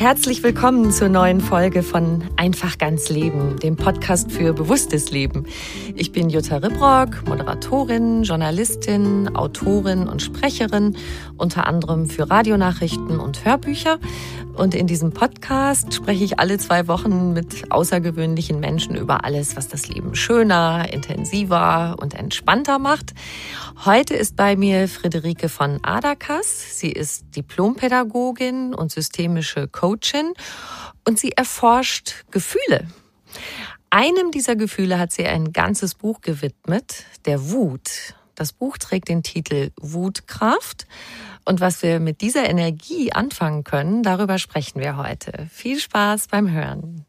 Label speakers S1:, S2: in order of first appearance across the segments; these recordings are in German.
S1: Herzlich willkommen zur neuen Folge von Einfach ganz Leben, dem Podcast für bewusstes Leben. Ich bin Jutta Ribrock, Moderatorin, Journalistin, Autorin und Sprecherin, unter anderem für Radionachrichten und Hörbücher. Und in diesem Podcast spreche ich alle 2 Wochen mit außergewöhnlichen Menschen über alles, was das Leben schöner, intensiver und entspannter macht. Heute ist bei mir Friederike von Adakas. Sie ist Diplompädagogin und systemische Coachin und sie erforscht Gefühle. Einem dieser Gefühle hat sie ein ganzes Buch gewidmet, der Wut. Das Buch trägt den Titel Wutkraft. Und was wir mit dieser Energie anfangen können, darüber sprechen wir heute. Viel Spaß beim Hören.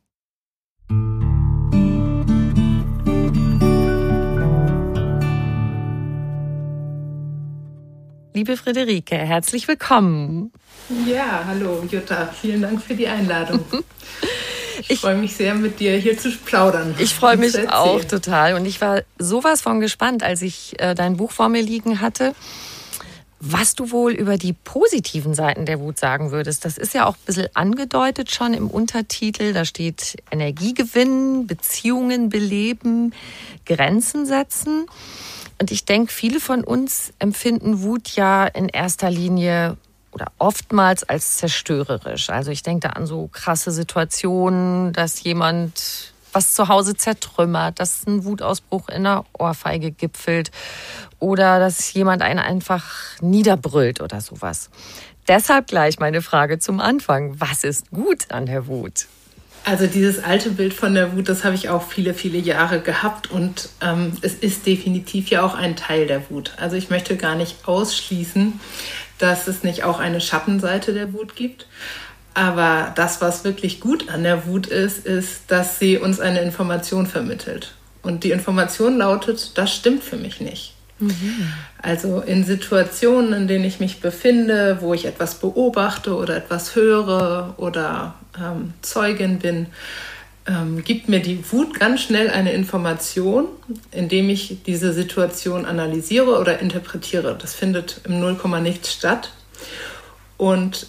S1: Liebe Friederike, herzlich willkommen.
S2: Ja, hallo Jutta, vielen Dank für die Einladung. Ich freue mich sehr, mit dir hier zu plaudern.
S1: Ich freue mich auch total. Und ich war sowas von gespannt, als ich dein Buch vor mir liegen hatte, was du wohl über die positiven Seiten der Wut sagen würdest. Das ist ja auch ein bisschen angedeutet schon im Untertitel. Da steht Energie gewinnen, Beziehungen beleben, Grenzen setzen. Und ich denke, viele von uns empfinden Wut ja in erster Linie oder oftmals als zerstörerisch. Also ich denke da an so krasse Situationen, dass jemand was zu Hause zertrümmert, dass ein Wutausbruch in einer Ohrfeige gipfelt oder dass jemand einen einfach niederbrüllt oder sowas. Deshalb gleich meine Frage zum Anfang. Was ist gut an der Wut?
S2: Also dieses alte Bild von der Wut, das habe ich auch viele, viele Jahre gehabt und es ist definitiv ja auch ein Teil der Wut. Also ich möchte gar nicht ausschließen, dass es nicht auch eine Schattenseite der Wut gibt. Aber das, was wirklich gut an der Wut ist, dass sie uns eine Information vermittelt. Und die Information lautet, das stimmt für mich nicht. Mhm. Also in Situationen, in denen ich mich befinde, wo ich etwas beobachte oder etwas höre oder Zeugin bin, gibt mir die Wut ganz schnell eine Information, indem ich diese Situation analysiere oder interpretiere. Das findet im Nullkomma-Nichts statt. Und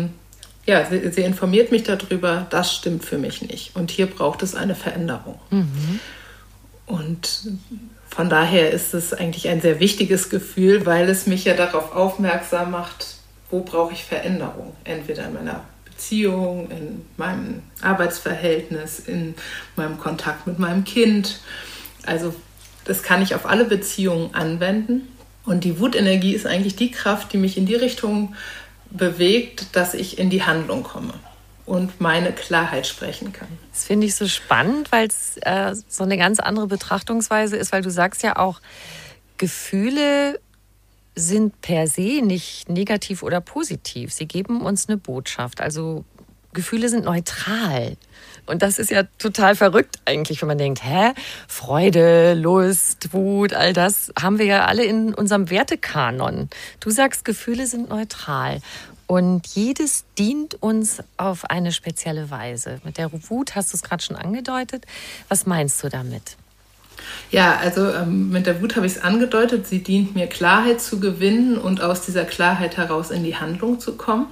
S2: sie informiert mich darüber, das stimmt für mich nicht. Und hier braucht es eine Veränderung. Mhm. Und von daher ist es eigentlich ein sehr wichtiges Gefühl, weil es mich ja darauf aufmerksam macht, wo brauche ich Veränderung. Entweder in meiner Beziehung, in meinem Arbeitsverhältnis, in meinem Kontakt mit meinem Kind. Also das kann ich auf alle Beziehungen anwenden. Und die Wutenergie ist eigentlich die Kraft, die mich in die Richtung bewegt, dass ich in die Handlung komme und meine Klarheit sprechen kann.
S1: Das finde ich so spannend, weil es so eine ganz andere Betrachtungsweise ist, weil du sagst ja auch, Gefühle sind per se nicht negativ oder positiv. Sie geben uns eine Botschaft. Also Gefühle sind neutral. Und das ist ja total verrückt eigentlich, wenn man denkt, Freude, Lust, Wut, all das haben wir ja alle in unserem Wertekanon. Du sagst, Gefühle sind neutral. Und jedes dient uns auf eine spezielle Weise. Mit der Wut hast du es gerade schon angedeutet. Was meinst du damit?
S2: Ja, also mit der Wut habe ich es angedeutet. Sie dient mir, Klarheit zu gewinnen und aus dieser Klarheit heraus in die Handlung zu kommen.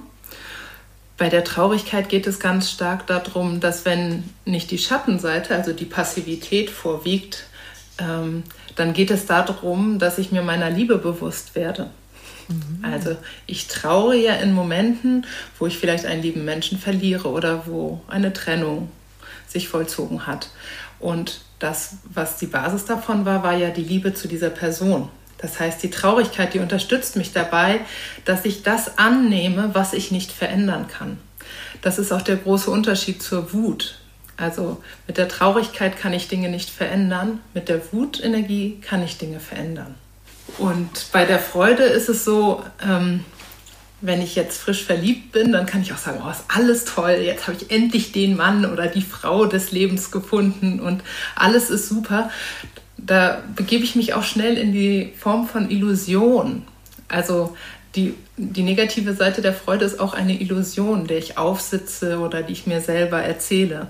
S2: Bei der Traurigkeit geht es ganz stark darum, dass wenn nicht die Schattenseite, also die Passivität vorwiegt, dann geht es darum, dass ich mir meiner Liebe bewusst werde. Mhm. Also ich traure ja in Momenten, wo ich vielleicht einen lieben Menschen verliere oder wo eine Trennung sich vollzogen hat. Und das, was die Basis davon war, war ja die Liebe zu dieser Person. Das heißt, die Traurigkeit, die unterstützt mich dabei, dass ich das annehme, was ich nicht verändern kann. Das ist auch der große Unterschied zur Wut. Also mit der Traurigkeit kann ich Dinge nicht verändern, mit der Wutenergie kann ich Dinge verändern. Und bei der Freude ist es so, wenn ich jetzt frisch verliebt bin, dann kann ich auch sagen, oh, ist alles toll, jetzt habe ich endlich den Mann oder die Frau des Lebens gefunden und alles ist super. Da begebe ich mich auch schnell in die Form von Illusion. Also die negative Seite der Freude ist auch eine Illusion, der ich aufsitze oder die ich mir selber erzähle.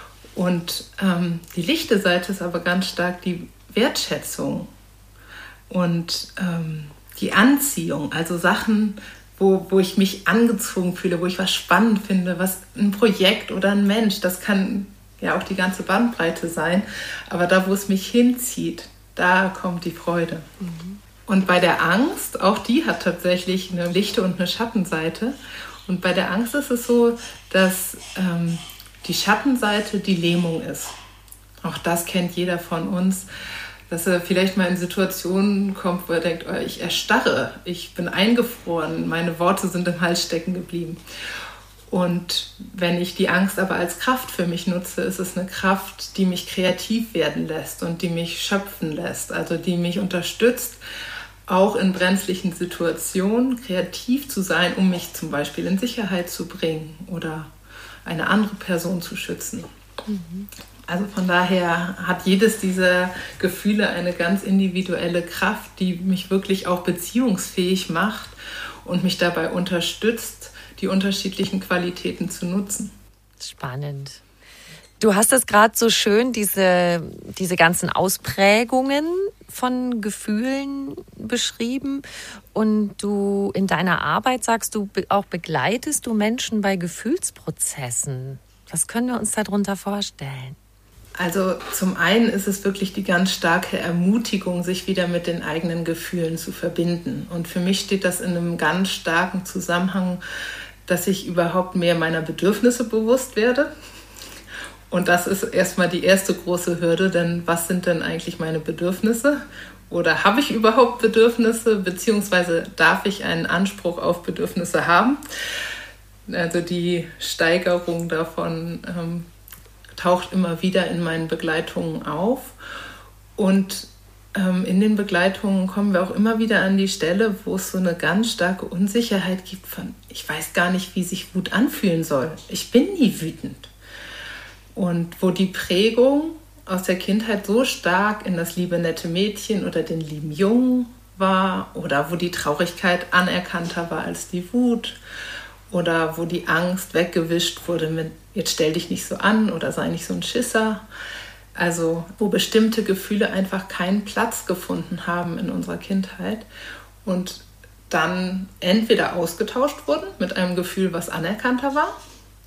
S2: Und die lichte Seite ist aber ganz stark die Wertschätzung und die Anziehung, also Sachen wo ich mich angezogen fühle, wo ich was spannend finde, was ein Projekt oder ein Mensch, das kann ja auch die ganze Bandbreite sein, aber da, wo es mich hinzieht, da kommt die Freude. Und bei der Angst, auch die hat tatsächlich eine lichte und eine Schattenseite. Und bei der Angst ist es so, dass die Schattenseite die Lähmung ist. Auch das kennt jeder von uns, dass er vielleicht mal in Situationen kommt, wo er denkt, oh, ich erstarre, ich bin eingefroren, meine Worte sind im Hals stecken geblieben. Und wenn ich die Angst aber als Kraft für mich nutze, ist es eine Kraft, die mich kreativ werden lässt und die mich schöpfen lässt, also die mich unterstützt, auch in brenzlichen Situationen kreativ zu sein, um mich zum Beispiel in Sicherheit zu bringen oder eine andere Person zu schützen. Also von daher hat jedes dieser Gefühle eine ganz individuelle Kraft, die mich wirklich auch beziehungsfähig macht und mich dabei unterstützt, die unterschiedlichen Qualitäten zu nutzen.
S1: Spannend. Du hast es gerade so schön, diese ganzen Ausprägungen von Gefühlen beschrieben. Und du in deiner Arbeit sagst du auch, begleitest du Menschen bei Gefühlsprozessen. Was können wir uns darunter vorstellen?
S2: Also zum einen ist es wirklich die ganz starke Ermutigung, sich wieder mit den eigenen Gefühlen zu verbinden. Und für mich steht das in einem ganz starken Zusammenhang, dass ich überhaupt mehr meiner Bedürfnisse bewusst werde. Und das ist erstmal die erste große Hürde, denn was sind denn eigentlich meine Bedürfnisse? Oder habe ich überhaupt Bedürfnisse, beziehungsweise darf ich einen Anspruch auf Bedürfnisse haben? Also die Steigerung davon taucht immer wieder in meinen Begleitungen auf. Und in den Begleitungen kommen wir auch immer wieder an die Stelle, wo es so eine ganz starke Unsicherheit gibt von, ich weiß gar nicht, wie sich Wut anfühlen soll. Ich bin nie wütend. Und wo die Prägung aus der Kindheit so stark in das liebe, nette Mädchen oder den lieben Jungen war oder wo die Traurigkeit anerkannter war als die Wut oder wo die Angst weggewischt wurde mit, jetzt stell dich nicht so an oder sei nicht so ein Schisser. Also wo bestimmte Gefühle einfach keinen Platz gefunden haben in unserer Kindheit und dann entweder ausgetauscht wurden mit einem Gefühl, was anerkannter war,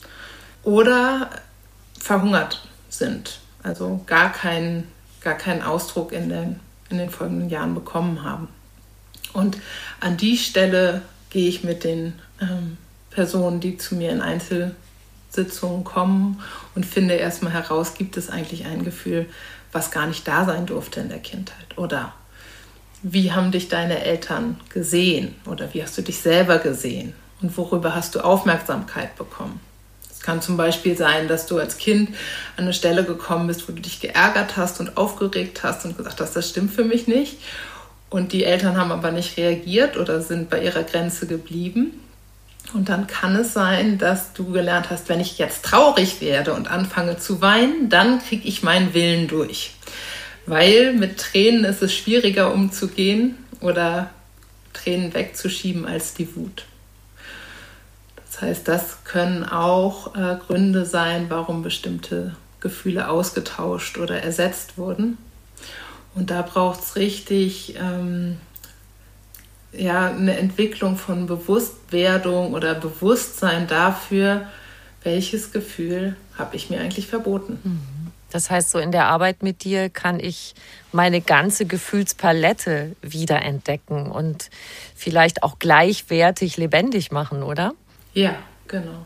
S2: oder verhungert sind, also gar keinen Ausdruck in den folgenden Jahren bekommen haben. Und an die Stelle gehe ich mit den Personen, die zu mir in Einzelsitzungen kommen und finde erstmal heraus, gibt es eigentlich ein Gefühl, was gar nicht da sein durfte in der Kindheit? Oder wie haben dich deine Eltern gesehen? Oder wie hast du dich selber gesehen? Und worüber hast du Aufmerksamkeit bekommen? Es kann zum Beispiel sein, dass du als Kind an eine Stelle gekommen bist, wo du dich geärgert hast und aufgeregt hast und gesagt hast, das stimmt für mich nicht. Und die Eltern haben aber nicht reagiert oder sind bei ihrer Grenze geblieben. Und dann kann es sein, dass du gelernt hast, wenn ich jetzt traurig werde und anfange zu weinen, dann kriege ich meinen Willen durch. Weil mit Tränen ist es schwieriger umzugehen oder Tränen wegzuschieben als die Wut. Das heißt, das können auch Gründe sein, warum bestimmte Gefühle ausgetauscht oder ersetzt wurden. Und da braucht es richtig eine Entwicklung von Bewusstwerdung oder Bewusstsein dafür, welches Gefühl habe ich mir eigentlich verboten.
S1: Das heißt, so in der Arbeit mit dir kann ich meine ganze Gefühlspalette wiederentdecken und vielleicht auch gleichwertig lebendig machen, oder?
S2: Ja, genau.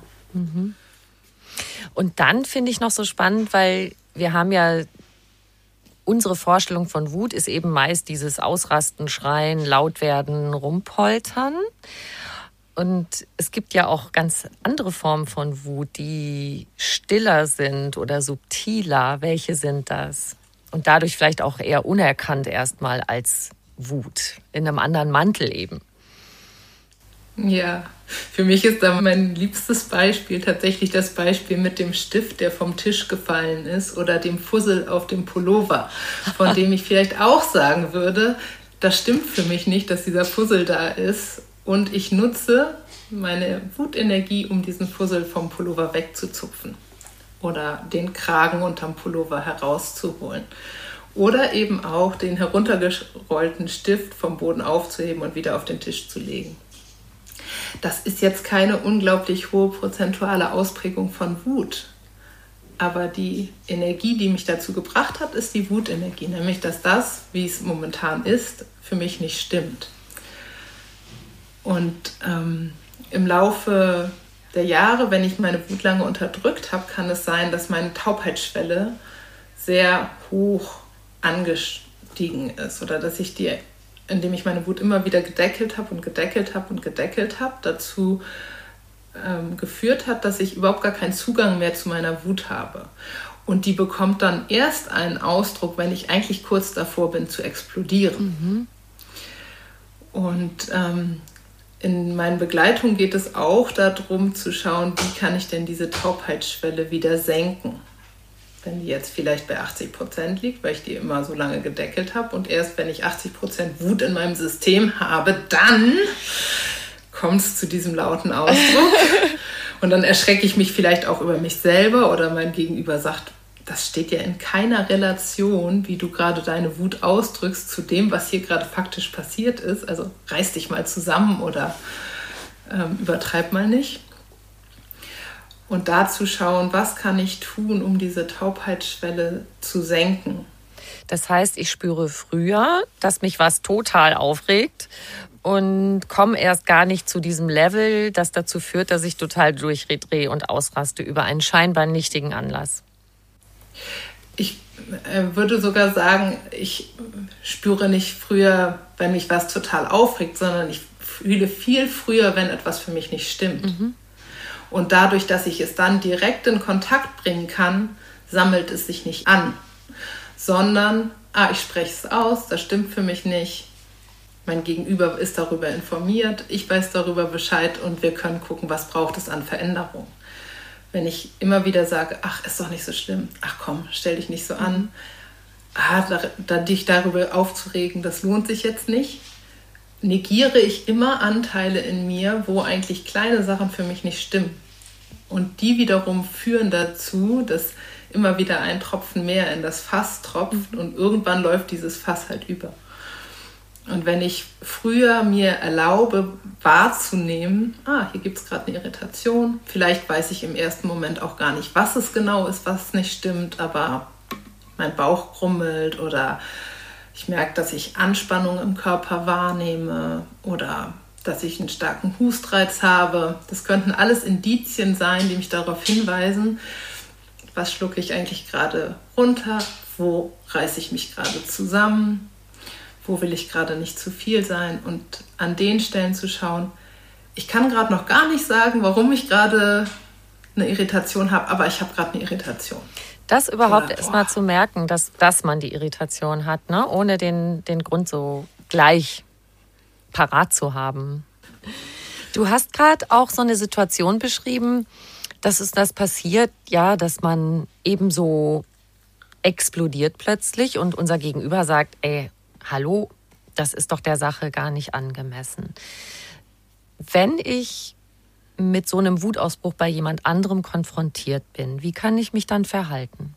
S1: Und dann finde ich noch so spannend, weil wir haben ja, unsere Vorstellung von Wut ist eben meist dieses Ausrasten, Schreien, laut werden, rumpoltern. Und es gibt ja auch ganz andere Formen von Wut, die stiller sind oder subtiler. Welche sind das? Und dadurch vielleicht auch eher unerkannt erstmal als Wut, in einem anderen Mantel eben.
S2: Ja, für mich ist da mein liebstes Beispiel tatsächlich das Beispiel mit dem Stift, der vom Tisch gefallen ist, oder dem Fussel auf dem Pullover, von dem ich vielleicht auch sagen würde, das stimmt für mich nicht, dass dieser Fussel da ist und ich nutze meine Wutenergie, um diesen Fussel vom Pullover wegzuzupfen oder den Kragen unterm Pullover herauszuholen. Oder eben auch den heruntergerollten Stift vom Boden aufzuheben und wieder auf den Tisch zu legen. Das ist jetzt keine unglaublich hohe prozentuale Ausprägung von Wut. Aber die Energie, die mich dazu gebracht hat, ist die Wutenergie. Nämlich, dass das, wie es momentan ist, für mich nicht stimmt. Und im Laufe der Jahre, wenn ich meine Wut lange unterdrückt habe, kann es sein, dass meine Taubheitsschwelle sehr hoch angestiegen ist. Oder dass ich die, indem ich meine Wut immer wieder gedeckelt habe, dazu geführt hat, dass ich überhaupt gar keinen Zugang mehr zu meiner Wut habe. Und die bekommt dann erst einen Ausdruck, wenn ich eigentlich kurz davor bin zu explodieren. Und in meinen Begleitungen geht es auch darum zu schauen, wie kann ich denn diese Taubheitsschwelle wieder senken. Wenn die jetzt vielleicht bei 80% liegt, weil ich die immer so lange gedeckelt habe. Und erst wenn ich 80% Wut in meinem System habe, dann kommt es zu diesem lauten Ausdruck. Und dann erschrecke ich mich vielleicht auch über mich selber oder mein Gegenüber sagt, das steht ja in keiner Relation, wie du gerade deine Wut ausdrückst, zu dem, was hier gerade faktisch passiert ist. Also reiß dich mal zusammen oder übertreib mal nicht. Und dazu schauen, was kann ich tun, um diese Taubheitsschwelle zu senken.
S1: Das heißt, ich spüre früher, dass mich was total aufregt und komme erst gar nicht zu diesem Level, das dazu führt, dass ich total durchdrehe und ausraste über einen scheinbar nichtigen Anlass.
S2: Ich würde sogar sagen, ich spüre nicht früher, wenn mich was total aufregt, sondern ich fühle viel früher, wenn etwas für mich nicht stimmt. Und dadurch, dass ich es dann direkt in Kontakt bringen kann, sammelt es sich nicht an, sondern ich spreche es aus, das stimmt für mich nicht. Mein Gegenüber ist darüber informiert, ich weiß darüber Bescheid und wir können gucken, was braucht es an Veränderung. Wenn ich immer wieder sage, ach, ist doch nicht so schlimm, ach komm, stell dich nicht so an, dich darüber aufzuregen, das lohnt sich jetzt nicht, negiere ich immer Anteile in mir, wo eigentlich kleine Sachen für mich nicht stimmen. Und die wiederum führen dazu, dass immer wieder ein Tropfen mehr in das Fass tropft und irgendwann läuft dieses Fass halt über. Und wenn ich früher mir erlaube, wahrzunehmen, hier gibt es gerade eine Irritation, vielleicht weiß ich im ersten Moment auch gar nicht, was es genau ist, was nicht stimmt, aber mein Bauch grummelt oder ich merke, dass ich Anspannung im Körper wahrnehme oder dass ich einen starken Hustreiz habe. Das könnten alles Indizien sein, die mich darauf hinweisen, was schlucke ich eigentlich gerade runter, wo reiße ich mich gerade zusammen, wo will ich gerade nicht zu viel sein und an den Stellen zu schauen, ich kann gerade noch gar nicht sagen, warum ich gerade eine Irritation habe, aber ich habe gerade eine Irritation.
S1: Das überhaupt erstmal zu merken, dass man die Irritation hat, ne? Ohne den Grund so gleich parat zu haben. Du hast gerade auch so eine Situation beschrieben, dass es das passiert, ja, dass man eben so explodiert plötzlich und unser Gegenüber sagt, hallo, das ist doch der Sache gar nicht angemessen. Wenn ich mit so einem Wutausbruch bei jemand anderem konfrontiert bin, wie kann ich mich dann verhalten?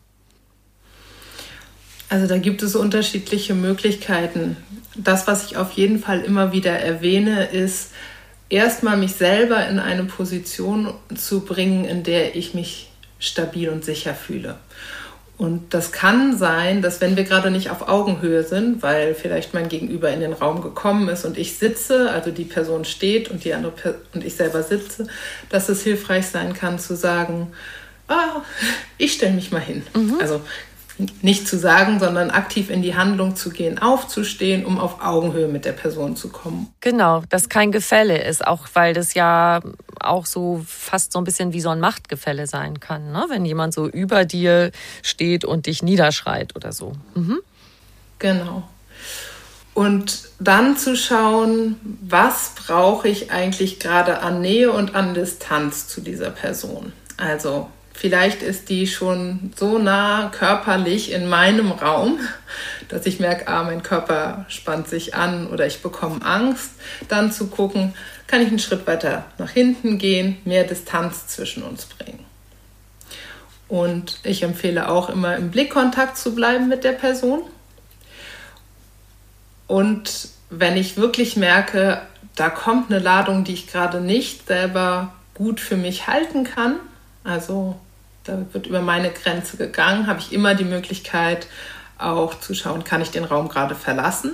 S2: Also da gibt es unterschiedliche Möglichkeiten. Das, was ich auf jeden Fall immer wieder erwähne, ist erstmal mich selber in eine Position zu bringen, in der ich mich stabil und sicher fühle. Und das kann sein, dass wenn wir gerade nicht auf Augenhöhe sind, weil vielleicht mein Gegenüber in den Raum gekommen ist und ich sitze, also die Person steht und und ich selber sitze, dass es hilfreich sein kann zu sagen, ich stelle mich mal hin. Also nicht zu sagen, sondern aktiv in die Handlung zu gehen, aufzustehen, um auf Augenhöhe mit der Person zu kommen.
S1: Genau, dass kein Gefälle ist, auch weil das ja auch so fast so ein bisschen wie so ein Machtgefälle sein kann, ne? Wenn jemand so über dir steht und dich niederschreit oder so.
S2: Genau. Und dann zu schauen, was brauche ich eigentlich gerade an Nähe und an Distanz zu dieser Person. Also vielleicht ist die schon so nah körperlich in meinem Raum, dass ich merke, mein Körper spannt sich an oder ich bekomme Angst. Dann zu gucken, kann ich einen Schritt weiter nach hinten gehen, mehr Distanz zwischen uns bringen. Und ich empfehle auch immer im Blickkontakt zu bleiben mit der Person. Und wenn ich wirklich merke, da kommt eine Ladung, die ich gerade nicht selber gut für mich halten kann, also da wird über meine Grenze gegangen, habe ich immer die Möglichkeit auch zu schauen, kann ich den Raum gerade verlassen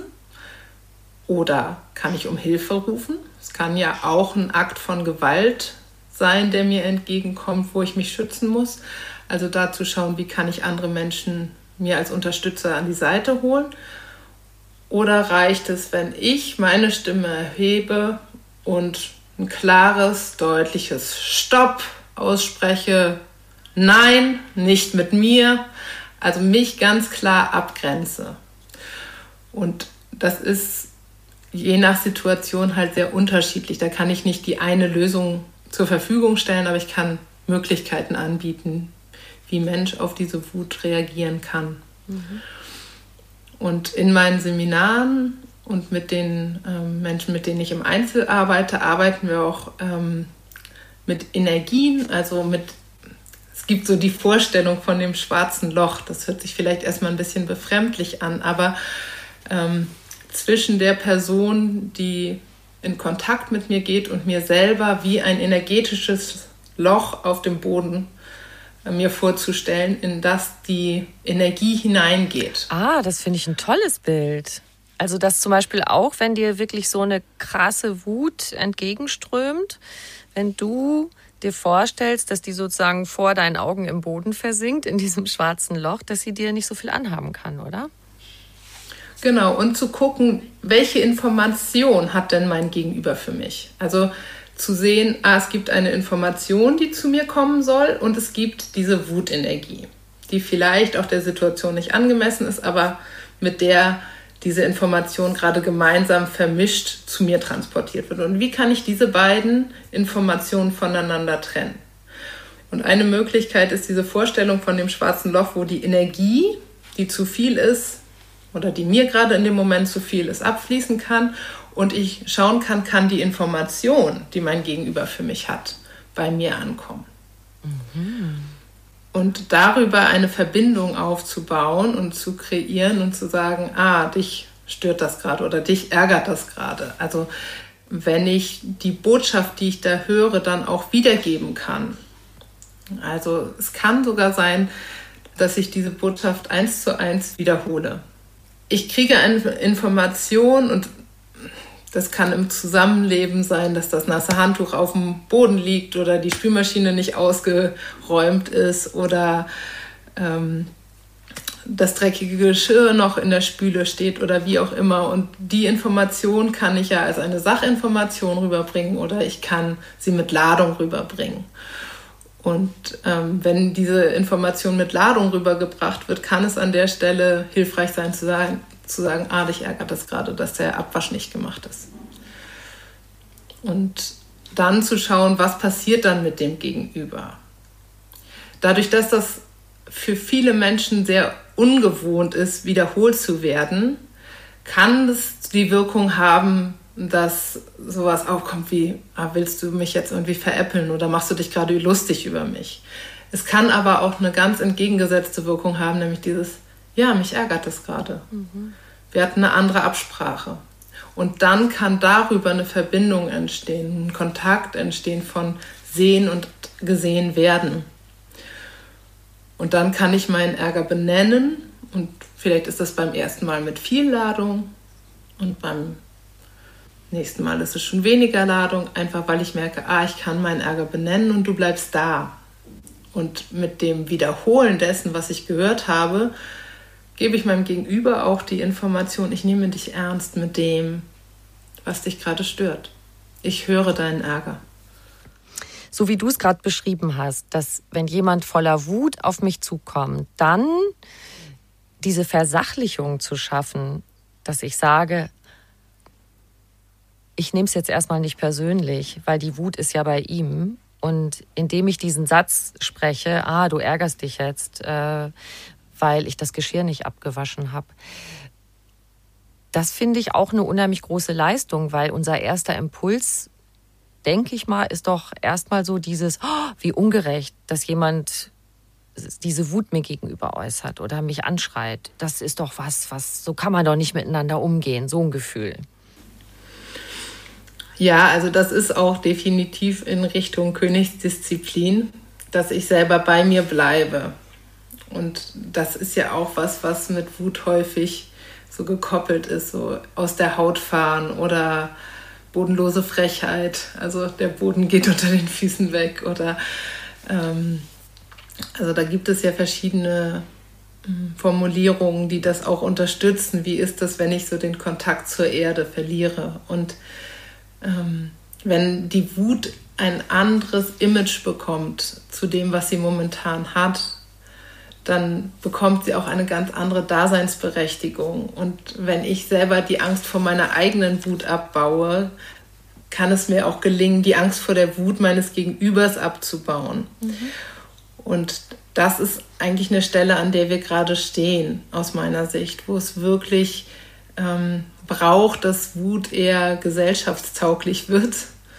S2: oder kann ich um Hilfe rufen. Es kann ja auch ein Akt von Gewalt sein, der mir entgegenkommt, wo ich mich schützen muss. Also da zu schauen, wie kann ich andere Menschen mir als Unterstützer an die Seite holen. Oder reicht es, wenn ich meine Stimme erhebe und ein klares, deutliches Stopp ausspreche, nein, nicht mit mir, also mich ganz klar abgrenze. Und das ist je nach Situation halt sehr unterschiedlich. Da kann ich nicht die eine Lösung zur Verfügung stellen, aber ich kann Möglichkeiten anbieten, wie Mensch auf diese Wut reagieren kann. Mhm. Und in meinen Seminaren und mit den Menschen, mit denen ich im Einzel arbeite, arbeiten wir auch mit Energien, also es gibt so die Vorstellung von dem schwarzen Loch, das hört sich vielleicht erstmal ein bisschen befremdlich an, aber zwischen der Person, die in Kontakt mit mir geht und mir selber wie ein energetisches Loch auf dem Boden mir vorzustellen, in das die Energie hineingeht.
S1: Das finde ich ein tolles Bild. Also das zum Beispiel auch, wenn dir wirklich so eine krasse Wut entgegenströmt, wenn du dir vorstellst, dass die sozusagen vor deinen Augen im Boden versinkt, in diesem schwarzen Loch, dass sie dir nicht so viel anhaben kann, oder?
S2: Genau, und zu gucken, welche Information hat denn mein Gegenüber für mich? Also zu sehen, es gibt eine Information, die zu mir kommen soll und es gibt diese Wutenergie, die vielleicht auch der Situation nicht angemessen ist, aber mit der diese Information gerade gemeinsam vermischt zu mir transportiert wird. Und wie kann ich diese beiden Informationen voneinander trennen? Und eine Möglichkeit ist diese Vorstellung von dem schwarzen Loch, wo die Energie, die zu viel ist oder die mir gerade in dem Moment zu viel ist, abfließen kann und ich schauen kann die Information, die mein Gegenüber für mich hat, bei mir ankommen. Mhm. Und darüber eine Verbindung aufzubauen und zu kreieren und zu sagen, dich stört das gerade oder dich ärgert das gerade. Also wenn ich die Botschaft, die ich da höre, dann auch wiedergeben kann. Also es kann sogar sein, dass ich diese Botschaft 1:1 wiederhole. Ich kriege eine Information und das kann im Zusammenleben sein, dass das nasse Handtuch auf dem Boden liegt oder die Spülmaschine nicht ausgeräumt ist oder das dreckige Geschirr noch in der Spüle steht oder wie auch immer. Und die Information kann ich ja als eine Sachinformation rüberbringen oder ich kann sie mit Ladung rüberbringen. Und wenn diese Information mit Ladung rübergebracht wird, kann es an der Stelle hilfreich sein zu sagen, dich ärgert das gerade, dass der Abwasch nicht gemacht ist. Und dann zu schauen, was passiert dann mit dem Gegenüber. Dadurch, dass das für viele Menschen sehr ungewohnt ist, wiederholt zu werden, kann es die Wirkung haben, dass sowas aufkommt wie, willst du mich jetzt irgendwie veräppeln oder machst du dich gerade lustig über mich? Es kann aber auch eine ganz entgegengesetzte Wirkung haben, nämlich dieses, mich ärgert das gerade. Mhm. Wir hatten eine andere Absprache. Und dann kann darüber eine Verbindung entstehen, ein Kontakt entstehen von Sehen und gesehen werden. Und dann kann ich meinen Ärger benennen und vielleicht ist das beim ersten Mal mit viel Ladung und beim nächsten Mal ist es schon weniger Ladung, einfach weil ich merke, ich kann meinen Ärger benennen und du bleibst da. Und mit dem Wiederholen dessen, was ich gehört habe, gebe ich meinem Gegenüber auch die Information, ich nehme dich ernst mit dem, was dich gerade stört. Ich höre deinen Ärger.
S1: So wie du es gerade beschrieben hast, dass wenn jemand voller Wut auf mich zukommt, dann diese Versachlichung zu schaffen, dass ich sage, ich nehme es jetzt erstmal nicht persönlich, weil die Wut ist ja bei ihm. Und indem ich diesen Satz spreche, du ärgerst dich jetzt, weil ich das Geschirr nicht abgewaschen habe. Das finde ich auch eine unheimlich große Leistung, weil unser erster Impuls, denke ich mal, ist doch erstmal so dieses, wie ungerecht, dass jemand diese Wut mir gegenüber äußert oder mich anschreit. Das ist doch was, so kann man doch nicht miteinander umgehen, so ein Gefühl.
S2: Ja, also das ist auch definitiv in Richtung Königsdisziplin, dass ich selber bei mir bleibe. Und das ist ja auch was mit Wut häufig so gekoppelt ist, so aus der Haut fahren oder bodenlose Frechheit. Also der Boden geht unter den Füßen weg oder also da gibt es ja verschiedene Formulierungen, die das auch unterstützen. Wie ist das, wenn ich so den Kontakt zur Erde verliere? Und wenn die Wut ein anderes Image bekommt zu dem, was sie momentan hat, dann bekommt sie auch eine ganz andere Daseinsberechtigung. Und wenn ich selber die Angst vor meiner eigenen Wut abbaue, kann es mir auch gelingen, die Angst vor der Wut meines Gegenübers abzubauen. Und das ist eigentlich eine Stelle, an der wir gerade stehen, aus meiner Sicht, wo es wirklich braucht, dass Wut eher gesellschaftstauglich wird,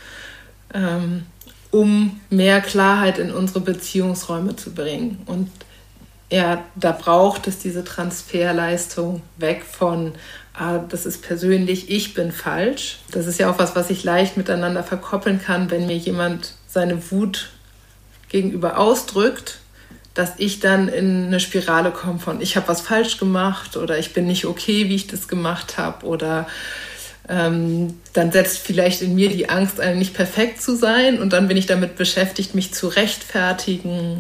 S2: um mehr Klarheit in unsere Beziehungsräume zu bringen. Und ja, da braucht es diese Transferleistung weg von, das ist persönlich, ich bin falsch. Das ist ja auch was ich leicht miteinander verkoppeln kann, wenn mir jemand seine Wut gegenüber ausdrückt, dass ich dann in eine Spirale komme von, ich habe was falsch gemacht oder ich bin nicht okay, wie ich das gemacht habe oder dann setzt vielleicht in mir die Angst ein, nicht perfekt zu sein und dann bin ich damit beschäftigt, mich zu rechtfertigen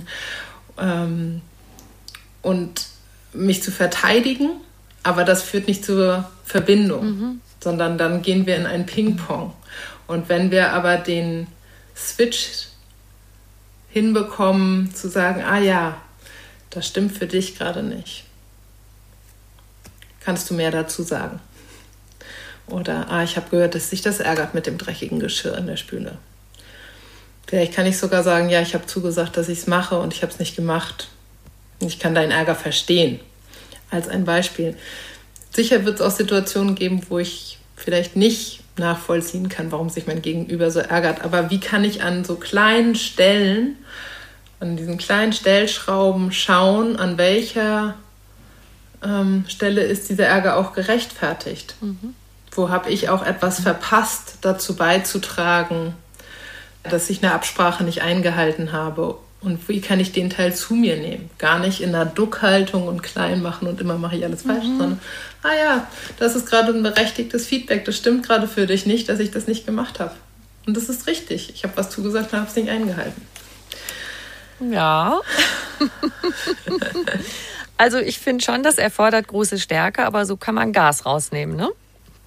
S2: und mich zu verteidigen, aber das führt nicht zur Verbindung, sondern dann gehen wir in ein Ping-Pong. Und wenn wir aber den Switch hinbekommen, zu sagen, ja, das stimmt für dich gerade nicht. Kannst du mehr dazu sagen? Oder, ich habe gehört, dass sich das ärgert mit dem dreckigen Geschirr in der Spüle. Vielleicht kann ich sogar sagen, ja, ich habe zugesagt, dass ich es mache und ich habe es nicht gemacht. Und ich kann deinen Ärger verstehen. Als ein Beispiel. Sicher wird es auch Situationen geben, wo ich vielleicht nicht nachvollziehen kann, warum sich mein Gegenüber so ärgert. Aber wie kann ich an so kleinen Stellen, an diesen kleinen Stellschrauben schauen, an welcher Stelle ist dieser Ärger auch gerechtfertigt? Wo habe ich auch etwas verpasst, dazu beizutragen, dass ich eine Absprache nicht eingehalten habe? Und wie kann ich den Teil zu mir nehmen? Gar nicht in einer Duckhaltung und klein machen und immer mache ich alles falsch, sondern, das ist gerade ein berechtigtes Feedback. Das stimmt gerade für dich nicht, dass ich das nicht gemacht habe. Und das ist richtig. Ich habe was zugesagt und habe es nicht eingehalten.
S1: Ja. Also ich finde schon, das erfordert große Stärke, aber so kann man Gas rausnehmen, ne?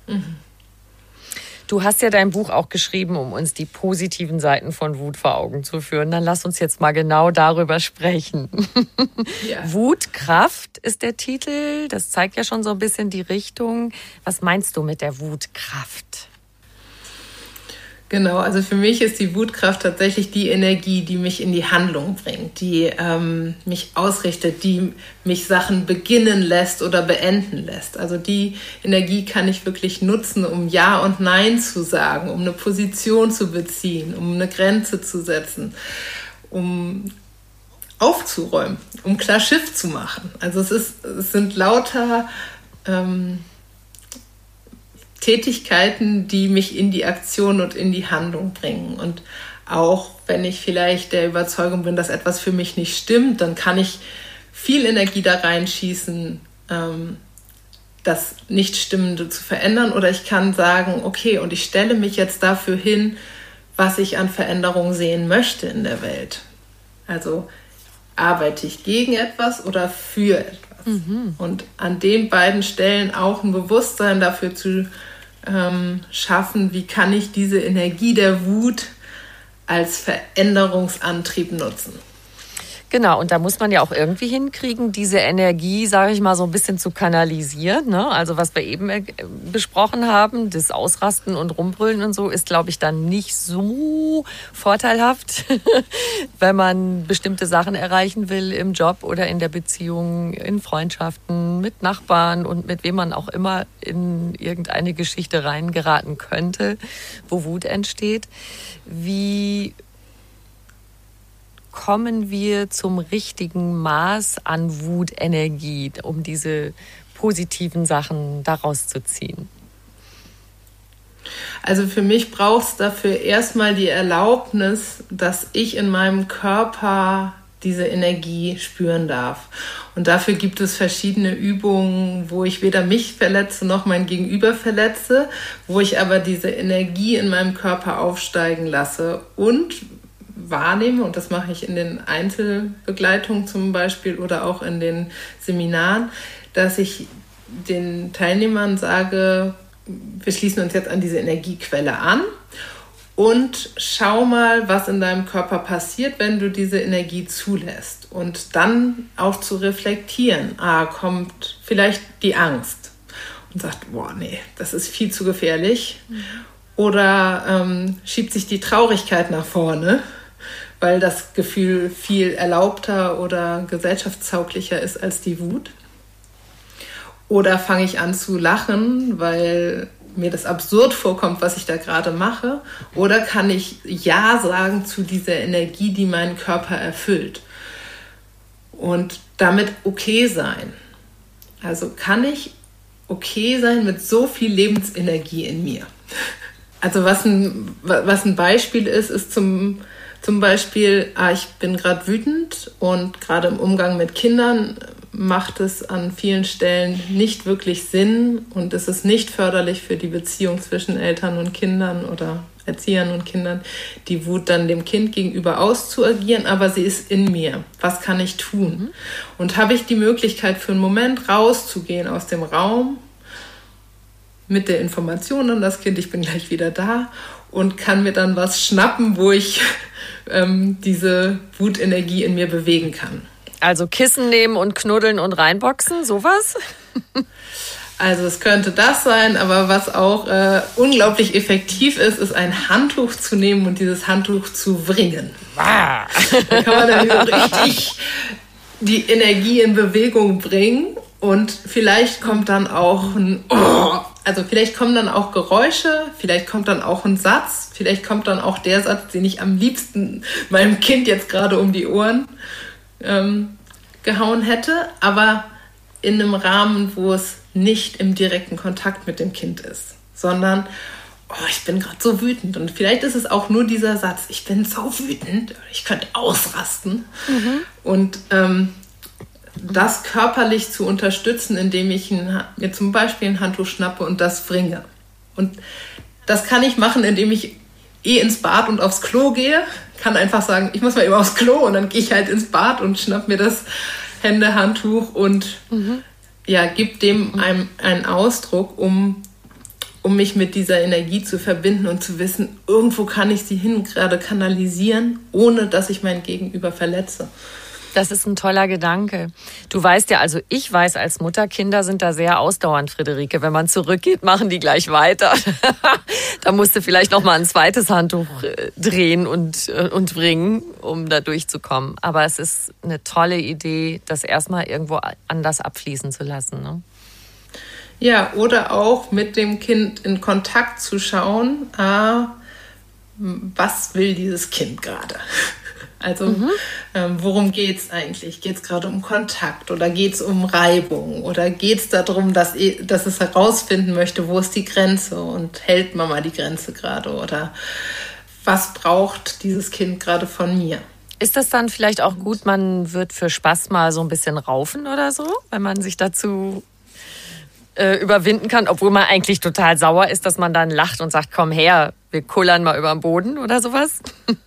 S1: Du hast ja dein Buch auch geschrieben, um uns die positiven Seiten von Wut vor Augen zu führen. Dann lass uns jetzt mal genau darüber sprechen. Ja. Wutkraft ist der Titel. Das zeigt ja schon so ein bisschen die Richtung. Was meinst du mit der Wutkraft?
S2: Genau, also für mich ist die Wutkraft tatsächlich die Energie, die mich in die Handlung bringt, die mich ausrichtet, die mich Sachen beginnen lässt oder beenden lässt. Also die Energie kann ich wirklich nutzen, um Ja und Nein zu sagen, um eine Position zu beziehen, um eine Grenze zu setzen, um aufzuräumen, um klar Schiff zu machen. Also es sind lauter Tätigkeiten, die mich in die Aktion und in die Handlung bringen. Und auch wenn ich vielleicht der Überzeugung bin, dass etwas für mich nicht stimmt, dann kann ich viel Energie da reinschießen, das Nichtstimmende zu verändern. Oder ich kann sagen, okay, und ich stelle mich jetzt dafür hin, was ich an Veränderung sehen möchte in der Welt. Also arbeite ich gegen etwas oder für etwas? Und an den beiden Stellen auch ein Bewusstsein dafür zu schaffen, wie kann ich diese Energie der Wut als Veränderungsantrieb nutzen.
S1: Genau, und da muss man ja auch irgendwie hinkriegen, diese Energie, sage ich mal, so ein bisschen zu kanalisieren. Ne? Also was wir eben besprochen haben, das Ausrasten und Rumbrüllen und so, ist, glaube ich, dann nicht so vorteilhaft, wenn man bestimmte Sachen erreichen will im Job oder in der Beziehung, in Freundschaften, mit Nachbarn und mit wem man auch immer in irgendeine Geschichte reingeraten könnte, wo Wut entsteht. Wie kommen wir zum richtigen Maß an Wutenergie, um diese positiven Sachen daraus zu ziehen?
S2: Also für mich braucht es dafür erstmal die Erlaubnis, dass ich in meinem Körper diese Energie spüren darf. Und dafür gibt es verschiedene Übungen, wo ich weder mich verletze noch mein Gegenüber verletze, wo ich aber diese Energie in meinem Körper aufsteigen lasse und wahrnehme, und das mache ich in den Einzelbegleitungen zum Beispiel oder auch in den Seminaren, dass ich den Teilnehmern sage, wir schließen uns jetzt an diese Energiequelle an und schau mal, was in deinem Körper passiert, wenn du diese Energie zulässt. Und dann auch zu reflektieren. Kommt vielleicht die Angst und sagt, boah, nee, das ist viel zu gefährlich. Oder schiebt sich die Traurigkeit nach vorne, weil das Gefühl viel erlaubter oder gesellschaftstauglicher ist als die Wut. Oder fange ich an zu lachen, weil mir das absurd vorkommt, was ich da gerade mache? Oder kann ich Ja sagen zu dieser Energie, die meinen Körper erfüllt? Und damit okay sein. Also kann ich okay sein mit so viel Lebensenergie in mir? Also was ein Beispiel ist zum Beispiel, ich bin gerade wütend und gerade im Umgang mit Kindern macht es an vielen Stellen nicht wirklich Sinn und es ist nicht förderlich für die Beziehung zwischen Eltern und Kindern oder Erziehern und Kindern, die Wut dann dem Kind gegenüber auszuagieren, aber sie ist in mir. Was kann ich tun? Und habe ich die Möglichkeit, für einen Moment rauszugehen aus dem Raum mit der Information an das Kind, ich bin gleich wieder da und kann mir dann was schnappen, wo ich diese Wutenergie in mir bewegen kann.
S1: Also Kissen nehmen und knuddeln und reinboxen, sowas?
S2: Also es könnte das sein, aber was auch unglaublich effektiv ist ein Handtuch zu nehmen und dieses Handtuch zu wringen. Da kann man dann so richtig die Energie in Bewegung bringen und vielleicht kommt dann auch vielleicht kommen dann auch Geräusche, vielleicht kommt dann auch ein Satz, vielleicht kommt dann auch der Satz, den ich am liebsten meinem Kind jetzt gerade um die Ohren gehauen hätte, aber in einem Rahmen, wo es nicht im direkten Kontakt mit dem Kind ist, sondern ich bin gerade so wütend und vielleicht ist es auch nur dieser Satz, ich bin so wütend, ich könnte ausrasten und das körperlich zu unterstützen, indem ich mir zum Beispiel ein Handtuch schnappe und das wringe. Und das kann ich machen, indem ich ins Bad und aufs Klo gehe, kann einfach sagen, ich muss mal eben aufs Klo und dann gehe ich halt ins Bad und schnapp mir das Händehandtuch und gebe dem einen Ausdruck, um mich mit dieser Energie zu verbinden und zu wissen, irgendwo kann ich sie gerade kanalisieren, ohne dass ich mein Gegenüber verletze.
S1: Das ist ein toller Gedanke. Du weißt ja, also ich weiß als Mutter, Kinder sind da sehr ausdauernd, Friederike. Wenn man zurückgeht, machen die gleich weiter. Da musst du vielleicht noch mal ein zweites Handtuch drehen und bringen, um da durchzukommen. Aber es ist eine tolle Idee, das erstmal irgendwo anders abfließen zu lassen, ne?
S2: Ja, oder auch mit dem Kind in Kontakt zu schauen, was will dieses Kind gerade? Also worum geht es eigentlich? Geht es gerade um Kontakt oder geht es um Reibung? Oder geht es darum, dass es herausfinden möchte, wo ist die Grenze und hält Mama die Grenze gerade? Oder was braucht dieses Kind gerade von mir?
S1: Ist das dann vielleicht auch gut, man wird für Spaß mal so ein bisschen raufen oder so, wenn man sich dazu überwinden kann, obwohl man eigentlich total sauer ist, dass man dann lacht und sagt, komm her, wir kullern mal über den Boden oder sowas?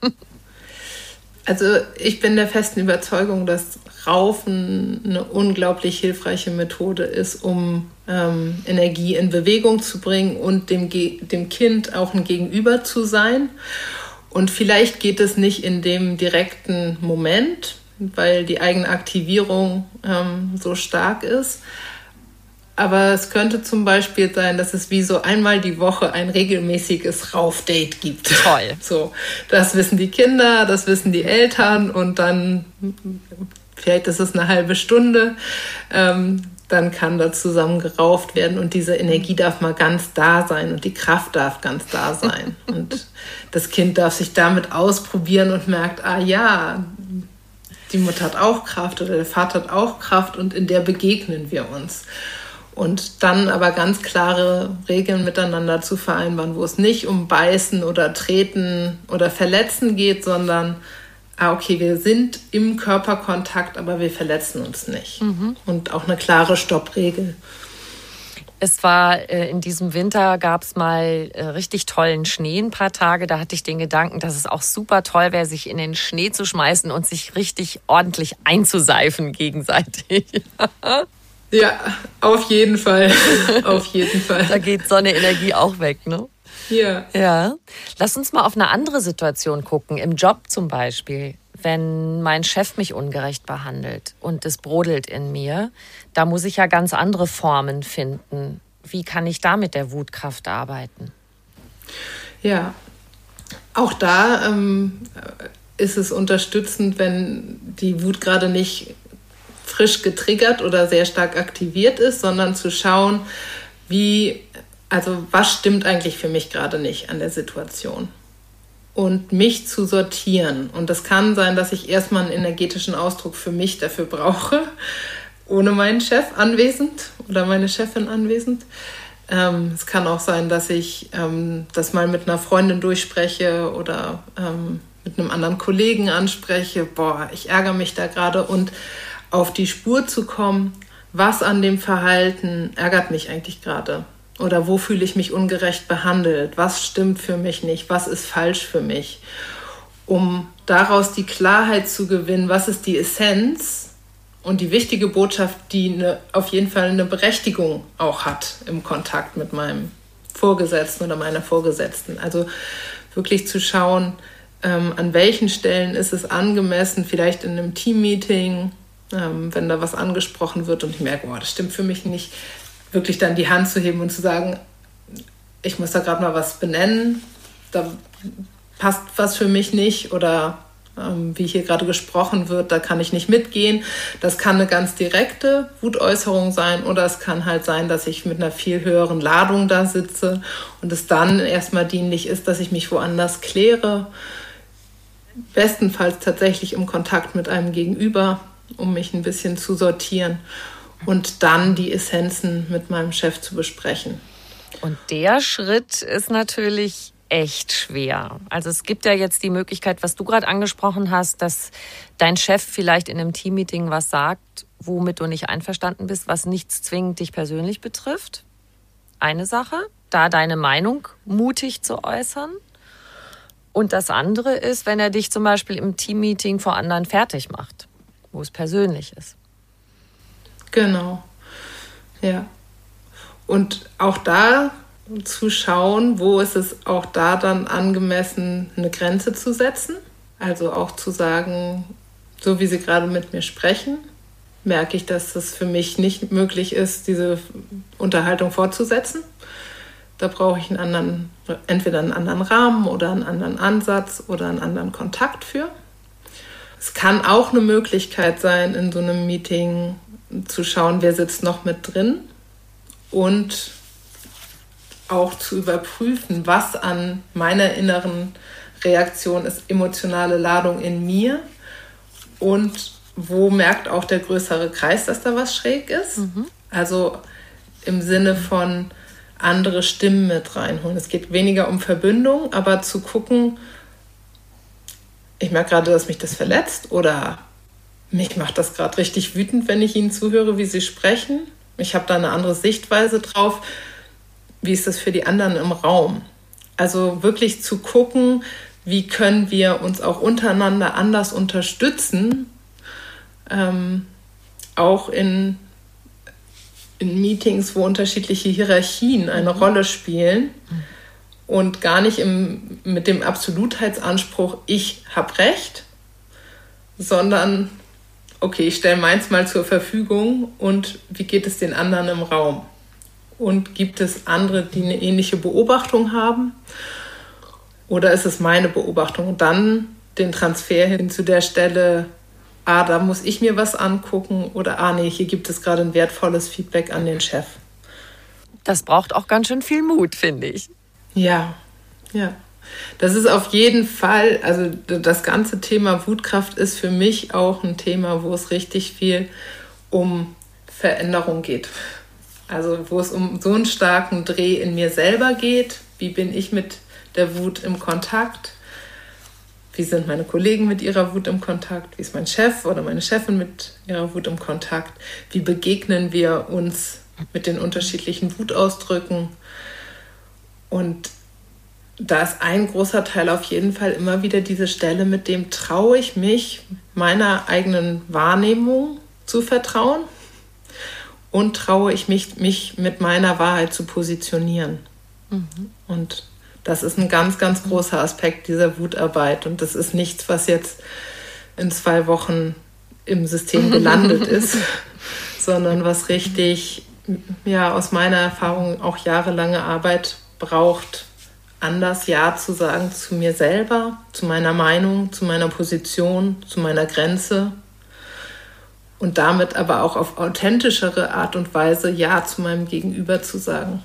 S2: Also ich bin der festen Überzeugung, dass Raufen eine unglaublich hilfreiche Methode ist, um Energie in Bewegung zu bringen und dem Kind auch ein Gegenüber zu sein. Und vielleicht geht es nicht in dem direkten Moment, weil die eigene Aktivierung so stark ist. Aber es könnte zum Beispiel sein, dass es wie so einmal die Woche ein regelmäßiges Raufdate gibt.
S1: Toll.
S2: So, das wissen die Kinder, das wissen die Eltern und dann, vielleicht ist es eine halbe Stunde, dann kann da zusammen gerauft werden und diese Energie darf mal ganz da sein und die Kraft darf ganz da sein. Und das Kind darf sich damit ausprobieren und merkt, die Mutter hat auch Kraft oder der Vater hat auch Kraft und in der begegnen wir uns. Und dann aber ganz klare Regeln miteinander zu vereinbaren, wo es nicht um Beißen oder Treten oder Verletzen geht, sondern, okay, wir sind im Körperkontakt, aber wir verletzen uns nicht. Und auch eine klare Stoppregel.
S1: Es war in diesem Winter, gab es mal richtig tollen Schnee ein paar Tage. Da hatte ich den Gedanken, dass es auch super toll wäre, sich in den Schnee zu schmeißen und sich richtig ordentlich einzuseifen gegenseitig.
S2: Ja, auf jeden Fall. Auf jeden Fall.
S1: Da geht so eine Energie auch weg, ne?
S2: Ja.
S1: Ja. Lass uns mal auf eine andere Situation gucken. Im Job zum Beispiel. Wenn mein Chef mich ungerecht behandelt und es brodelt in mir, da muss ich ja ganz andere Formen finden. Wie kann ich da mit der Wutkraft arbeiten?
S2: Ja, auch da ist es unterstützend, wenn die Wut gerade nicht frisch getriggert oder sehr stark aktiviert ist, sondern zu schauen, was stimmt eigentlich für mich gerade nicht an der Situation. Und mich zu sortieren. Und das kann sein, dass ich erstmal einen energetischen Ausdruck für mich dafür brauche, ohne meinen Chef anwesend oder meine Chefin anwesend. Es kann auch sein, dass ich das mal mit einer Freundin durchspreche oder mit einem anderen Kollegen anspreche. Ich ärgere mich da gerade. Und auf die Spur zu kommen, was an dem Verhalten ärgert mich eigentlich gerade? Oder wo fühle ich mich ungerecht behandelt? Was stimmt für mich nicht? Was ist falsch für mich? Um daraus die Klarheit zu gewinnen, was ist die Essenz und die wichtige Botschaft, die auf jeden Fall eine Berechtigung auch hat im Kontakt mit meinem Vorgesetzten oder meiner Vorgesetzten. Also wirklich zu schauen, an welchen Stellen ist es angemessen, vielleicht in einem Teammeeting, wenn da was angesprochen wird und ich merke, das stimmt für mich nicht, wirklich dann die Hand zu heben und zu sagen, ich muss da gerade mal was benennen, da passt was für mich nicht oder wie hier gerade gesprochen wird, da kann ich nicht mitgehen. Das kann eine ganz direkte Wutäußerung sein oder es kann halt sein, dass ich mit einer viel höheren Ladung da sitze und es dann erstmal dienlich ist, dass ich mich woanders kläre. Bestenfalls tatsächlich im Kontakt mit einem Gegenüber, um mich ein bisschen zu sortieren und dann die Essenzen mit meinem Chef zu besprechen.
S1: Und der Schritt ist natürlich echt schwer. Also es gibt ja jetzt die Möglichkeit, was du gerade angesprochen hast, dass dein Chef vielleicht in einem Teammeeting was sagt, womit du nicht einverstanden bist, was nichts zwingend dich persönlich betrifft. Eine Sache, da deine Meinung mutig zu äußern. Und das andere ist, wenn er dich zum Beispiel im Teammeeting vor anderen fertig macht, wo es persönlich ist.
S2: Genau, ja. Und auch da zu schauen, wo ist es auch da dann angemessen, eine Grenze zu setzen. Also auch zu sagen, so wie Sie gerade mit mir sprechen, merke ich, dass es für mich nicht möglich ist, diese Unterhaltung fortzusetzen. Da brauche ich entweder einen anderen Rahmen oder einen anderen Ansatz oder einen anderen Kontakt für. Es kann auch eine Möglichkeit sein, in so einem Meeting zu schauen, wer sitzt noch mit drin und auch zu überprüfen, was an meiner inneren Reaktion ist, emotionale Ladung in mir und wo merkt auch der größere Kreis, dass da was schräg ist. Also im Sinne von andere Stimmen mit reinholen. Es geht weniger um Verbindung, aber zu gucken, ich merke gerade, dass mich das verletzt oder mich macht das gerade richtig wütend, wenn ich Ihnen zuhöre, wie Sie sprechen. Ich habe da eine andere Sichtweise drauf. Wie ist das für die anderen im Raum? Also wirklich zu gucken, wie können wir uns auch untereinander anders unterstützen, auch in Meetings, wo unterschiedliche Hierarchien eine Rolle spielen und gar nicht mit dem Absolutheitsanspruch, ich habe Recht, sondern okay, ich stelle meins mal zur Verfügung und wie geht es den anderen im Raum? Und gibt es andere, die eine ähnliche Beobachtung haben? Oder ist es meine Beobachtung? Und dann den Transfer hin zu der Stelle, da muss ich mir was angucken oder nee, hier gibt es gerade ein wertvolles Feedback an den Chef.
S1: Das braucht auch ganz schön viel Mut, finde ich.
S2: Ja. Das ist auf jeden Fall, also das ganze Thema Wutkraft ist für mich auch ein Thema, wo es richtig viel um Veränderung geht. Also wo es um so einen starken Dreh in mir selber geht. Wie bin ich mit der Wut im Kontakt? Wie sind meine Kollegen mit ihrer Wut im Kontakt? Wie ist mein Chef oder meine Chefin mit ihrer Wut im Kontakt? Wie begegnen wir uns mit den unterschiedlichen Wutausdrücken? Und da ist ein großer Teil auf jeden Fall immer wieder diese Stelle, mit dem traue ich mich, meiner eigenen Wahrnehmung zu vertrauen und traue ich mich mit meiner Wahrheit zu positionieren. Und das ist ein ganz, ganz großer Aspekt dieser Wutarbeit. Und das ist nichts, was jetzt in 2 Wochen im System gelandet ist, sondern was richtig, ja, aus meiner Erfahrung auch jahrelange Arbeit braucht, anders Ja zu sagen zu mir selber, zu meiner Meinung, zu meiner Position, zu meiner Grenze. Und damit aber auch auf authentischere Art und Weise Ja zu meinem Gegenüber zu sagen.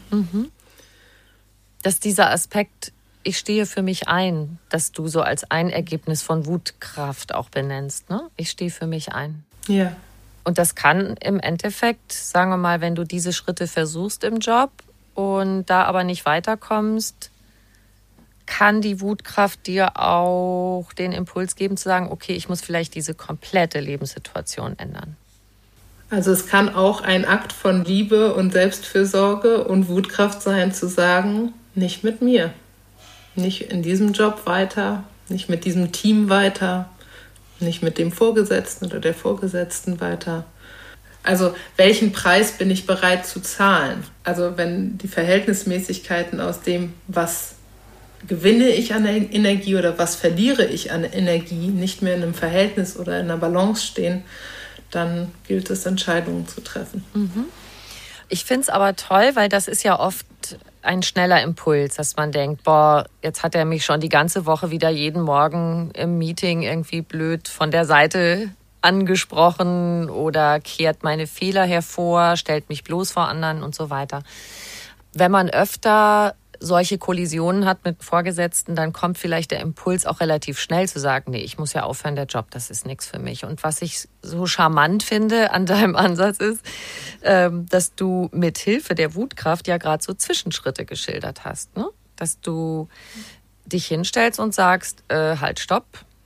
S1: Dass dieser Aspekt, ich stehe für mich ein, dass du so als ein Ergebnis von Wutkraft auch benennst, ne? Ich stehe für mich ein.
S2: Ja.
S1: Und das kann im Endeffekt, sagen wir mal, wenn du diese Schritte versuchst im Job und da aber nicht weiterkommst, kann die Wutkraft dir auch den Impuls geben zu sagen, okay, ich muss vielleicht diese komplette Lebenssituation ändern.
S2: Also es kann auch ein Akt von Liebe und Selbstfürsorge und Wutkraft sein, zu sagen, nicht mit mir, nicht in diesem Job weiter, nicht mit diesem Team weiter, nicht mit dem Vorgesetzten oder der Vorgesetzten weiter. Also welchen Preis bin ich bereit zu zahlen? Also wenn die Verhältnismäßigkeiten aus dem, was gewinne ich an Energie oder was verliere ich an Energie, nicht mehr in einem Verhältnis oder in einer Balance stehen, dann gilt es, Entscheidungen zu treffen.
S1: Ich finde es aber toll, weil das ist ja oft ein schneller Impuls, dass man denkt, boah, jetzt hat er mich schon die ganze Woche wieder jeden Morgen im Meeting irgendwie blöd von der Seite angesprochen oder kehrt meine Fehler hervor, stellt mich bloß vor anderen und so weiter. Wenn man öfter solche Kollisionen hat mit Vorgesetzten, dann kommt vielleicht der Impuls auch relativ schnell zu sagen, nee, ich muss ja aufhören, der Job, das ist nichts für mich. Und was ich so charmant finde an deinem Ansatz ist, dass du mit Hilfe der Wutkraft ja gerade so Zwischenschritte geschildert hast, ne? Dass du dich hinstellst und sagst, halt, stopp,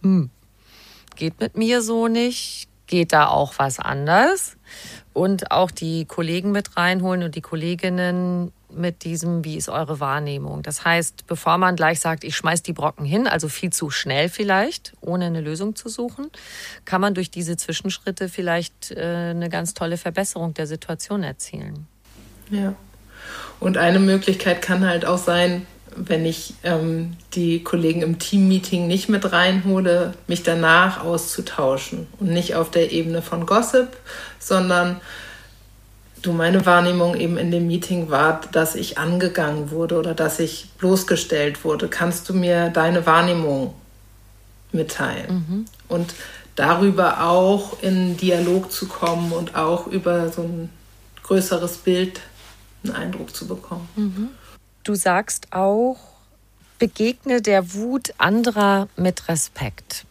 S1: geht mit mir so nicht, geht da auch was anders? Und auch die Kollegen mit reinholen und die Kolleginnen mit diesem, wie ist eure Wahrnehmung? Das heißt, bevor man gleich sagt, ich schmeiß die Brocken hin, also viel zu schnell vielleicht, ohne eine Lösung zu suchen, kann man durch diese Zwischenschritte vielleicht eine ganz tolle Verbesserung der Situation erzielen.
S2: Ja. Und eine Möglichkeit kann halt auch sein, wenn ich die Kollegen im Teammeeting nicht mit reinhole, mich danach auszutauschen. Und nicht auf der Ebene von Gossip, sondern meine Wahrnehmung eben in dem Meeting war, dass ich angegangen wurde oder dass ich bloßgestellt wurde. Kannst du mir deine Wahrnehmung mitteilen? Und darüber auch in Dialog zu kommen und auch über so ein größeres Bild einen Eindruck zu bekommen.
S1: Du sagst auch, begegne der Wut anderer mit Respekt.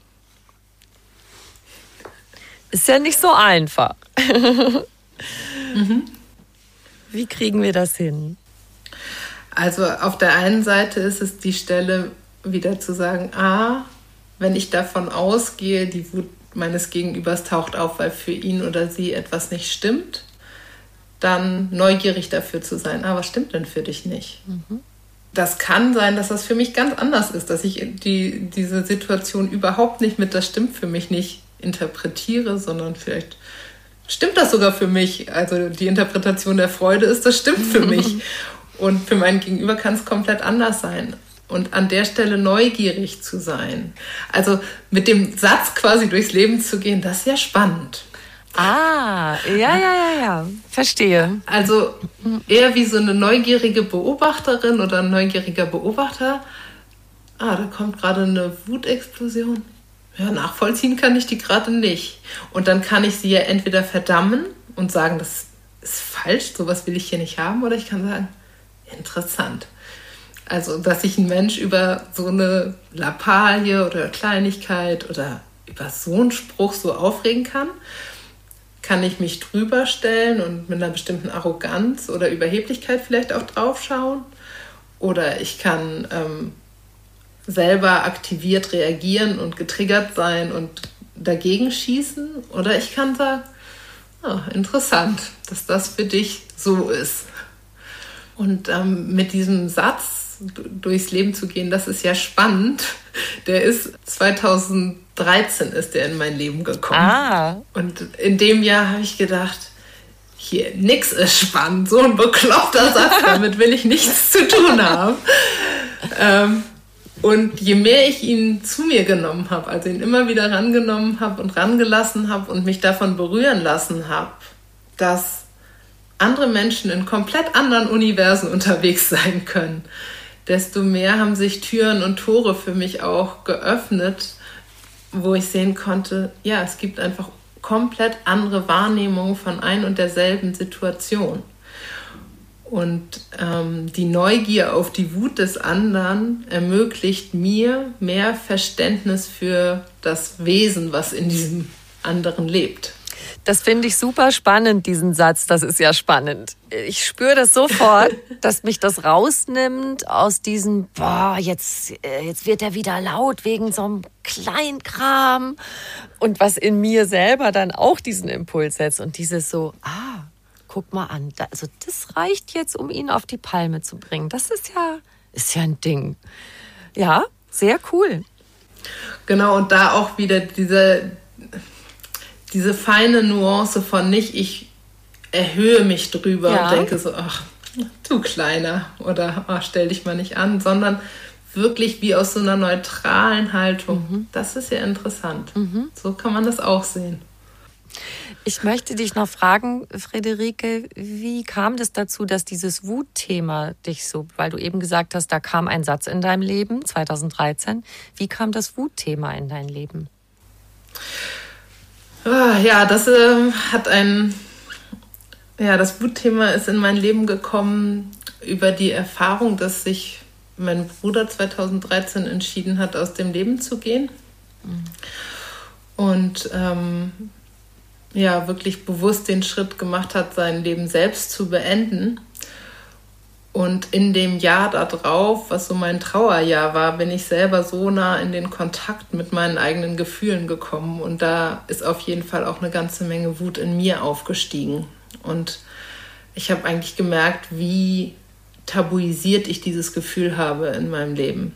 S1: Ist ja nicht so einfach. Wie kriegen wir das hin?
S2: Also auf der einen Seite ist es die Stelle, wieder zu sagen, wenn ich davon ausgehe, die Wut meines Gegenübers taucht auf, weil für ihn oder sie etwas nicht stimmt, dann neugierig dafür zu sein, was stimmt denn für dich nicht? Das kann sein, dass das für mich ganz anders ist, dass ich diese Situation überhaupt nicht mit das stimmt für mich nicht interpretiere, sondern vielleicht stimmt das sogar für mich. Also die Interpretation der Freude ist, das stimmt für mich. Und für mein Gegenüber kann es komplett anders sein. Und an der Stelle neugierig zu sein. Also mit dem Satz quasi durchs Leben zu gehen, das ist ja spannend.
S1: Ja. Verstehe.
S2: Also eher wie so eine neugierige Beobachterin oder ein neugieriger Beobachter. Da kommt gerade eine Wutexplosion. Ja, nachvollziehen kann ich die gerade nicht. Und dann kann ich sie ja entweder verdammen und sagen, das ist falsch, sowas will ich hier nicht haben. Oder ich kann sagen, interessant. Also, dass sich ein Mensch über so eine Lappalie oder Kleinigkeit oder über so einen Spruch so aufregen kann kann ich mich drüber stellen und mit einer bestimmten Arroganz oder Überheblichkeit vielleicht auch draufschauen. Oder ich kann selber aktiviert reagieren und getriggert sein und dagegen schießen. Oder ich kann sagen, interessant, dass das für dich so ist. Und mit diesem Satz durchs Leben zu gehen, das ist ja spannend. Der ist 2013 ist der in mein Leben gekommen. Und in dem Jahr habe ich gedacht, hier, nix ist spannend, so ein bekloppter Satz, damit will ich nichts zu tun haben. Und je mehr ich ihn zu mir genommen habe, also ihn immer wieder rangenommen habe und rangelassen habe und mich davon berühren lassen habe, dass andere Menschen in komplett anderen Universen unterwegs sein können, desto mehr haben sich Türen und Tore für mich auch geöffnet, wo ich sehen konnte, ja, es gibt einfach komplett andere Wahrnehmungen von ein und derselben Situation. Und die Neugier auf die Wut des anderen ermöglicht mir mehr Verständnis für das Wesen, was in diesem anderen lebt.
S1: Das finde ich super spannend, diesen Satz. Das ist ja spannend. Ich spüre das sofort, dass mich das rausnimmt aus diesem, jetzt wird er wieder laut wegen so einem Kleinkram. Und was in mir selber dann auch diesen Impuls setzt. Und dieses so, guck mal an. Also das reicht jetzt, um ihn auf die Palme zu bringen. Das ist ja ein Ding. Ja, sehr cool.
S2: Genau, und da auch wieder diese feine Nuance von nicht, ich erhöhe mich drüber und denke so, ach, du Kleiner oder stell dich mal nicht an, sondern wirklich wie aus so einer neutralen Haltung. Das ist ja interessant. So kann man das auch sehen.
S1: Ich möchte dich noch fragen, Friederike, wie kam das dazu, dass dieses Wutthema dich so, weil du eben gesagt hast, da kam ein Satz in deinem Leben, 2013, wie kam das Wutthema in dein Leben?
S2: Ja, das Wutthema ist in mein Leben gekommen über die Erfahrung, dass sich mein Bruder 2013 entschieden hat, aus dem Leben zu gehen. Und wirklich bewusst den Schritt gemacht hat, sein Leben selbst zu beenden. Und in dem Jahr darauf, was so mein Trauerjahr war, bin ich selber so nah in den Kontakt mit meinen eigenen Gefühlen gekommen. Und da ist auf jeden Fall auch eine ganze Menge Wut in mir aufgestiegen. Und ich habe eigentlich gemerkt, wie tabuisiert ich dieses Gefühl habe in meinem Leben.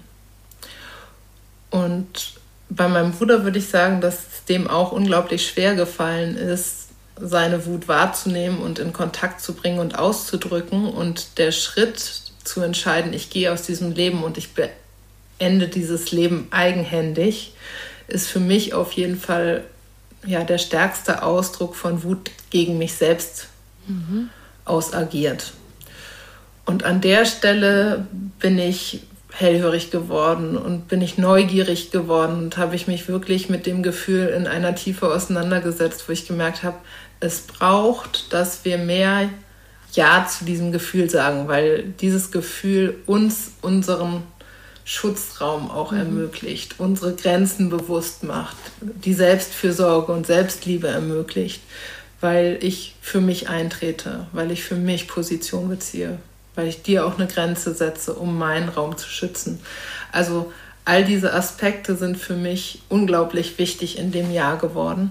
S2: Und bei meinem Bruder würde ich sagen, dass es dem auch unglaublich schwer gefallen ist, seine Wut wahrzunehmen und in Kontakt zu bringen und auszudrücken. Und der Schritt zu entscheiden, ich gehe aus diesem Leben und ich beende dieses Leben eigenhändig, ist für mich auf jeden Fall der stärkste Ausdruck von Wut gegen mich selbst ausagiert. Und an der Stelle bin ich hellhörig geworden und bin ich neugierig geworden und habe ich mich wirklich mit dem Gefühl in einer Tiefe auseinandergesetzt, wo ich gemerkt habe, es braucht, dass wir mehr Ja zu diesem Gefühl sagen, weil dieses Gefühl uns unseren Schutzraum auch ermöglicht, unsere Grenzen bewusst macht, die Selbstfürsorge und Selbstliebe ermöglicht, weil ich für mich eintrete, weil ich für mich Position beziehe, weil ich dir auch eine Grenze setze, um meinen Raum zu schützen. Also all diese Aspekte sind für mich unglaublich wichtig in dem Jahr geworden.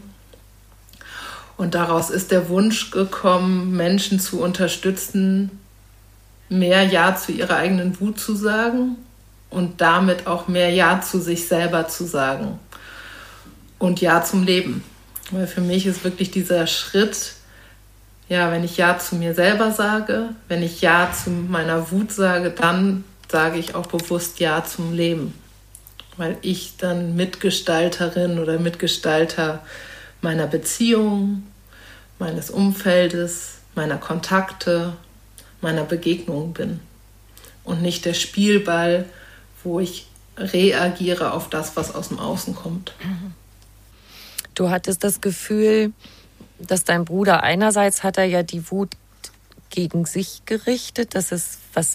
S2: Und daraus ist der Wunsch gekommen, Menschen zu unterstützen, mehr Ja zu ihrer eigenen Wut zu sagen und damit auch mehr Ja zu sich selber zu sagen und Ja zum Leben. Weil für mich ist wirklich dieser Schritt, wenn ich Ja zu mir selber sage, wenn ich Ja zu meiner Wut sage, dann sage ich auch bewusst Ja zum Leben. Weil ich dann Mitgestalterin oder Mitgestalter meiner Beziehung, meines Umfeldes, meiner Kontakte, meiner Begegnungen bin. Und nicht der Spielball, wo ich reagiere auf das, was aus dem Außen kommt.
S1: Du hattest das Gefühl, dass dein Bruder einerseits hat er ja die Wut gegen sich gerichtet, dass es was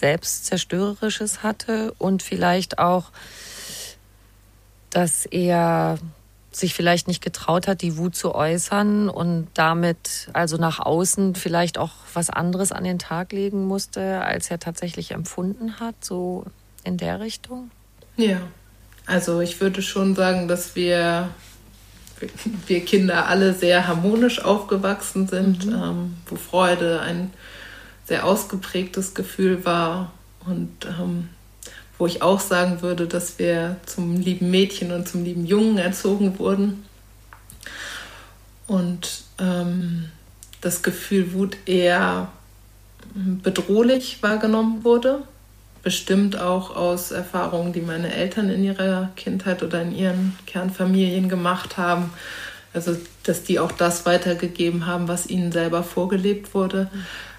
S1: Selbstzerstörerisches hatte und vielleicht auch, dass er sich vielleicht nicht getraut hat, die Wut zu äußern und damit also nach außen vielleicht auch was anderes an den Tag legen musste, als er tatsächlich empfunden hat, so in der Richtung?
S2: Ja, also ich würde schon sagen, dass wir Kinder alle sehr harmonisch aufgewachsen sind, wo Freude ein sehr ausgeprägtes Gefühl war und wo ich auch sagen würde, dass wir zum lieben Mädchen und zum lieben Jungen erzogen wurden und das Gefühl Wut eher bedrohlich wahrgenommen wurde, bestimmt auch aus Erfahrungen, die meine Eltern in ihrer Kindheit oder in ihren Kernfamilien gemacht haben, also dass die auch das weitergegeben haben, was ihnen selber vorgelebt wurde,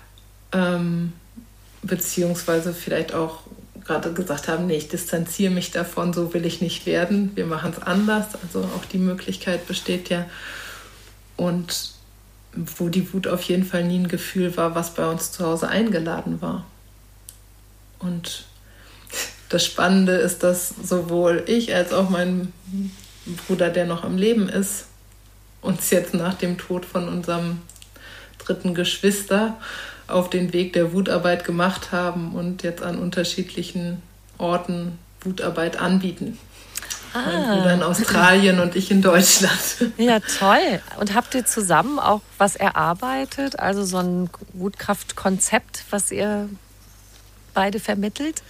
S2: beziehungsweise vielleicht auch gerade gesagt haben, nee, ich distanziere mich davon, so will ich nicht werden, wir machen es anders. Also auch die Möglichkeit besteht ja. Und wo die Wut auf jeden Fall nie ein Gefühl war, was bei uns zu Hause eingeladen war. Und das Spannende ist, dass sowohl ich als auch mein Bruder, der noch am Leben ist, uns jetzt nach dem Tod von unserem dritten Geschwister auf den Weg der Wutarbeit gemacht haben und jetzt an unterschiedlichen Orten Wutarbeit anbieten. Mein Bruder in Australien und ich in Deutschland.
S1: Ja, toll. Und habt ihr zusammen auch was erarbeitet? Also so ein Wutkraftkonzept, was ihr beide vermittelt?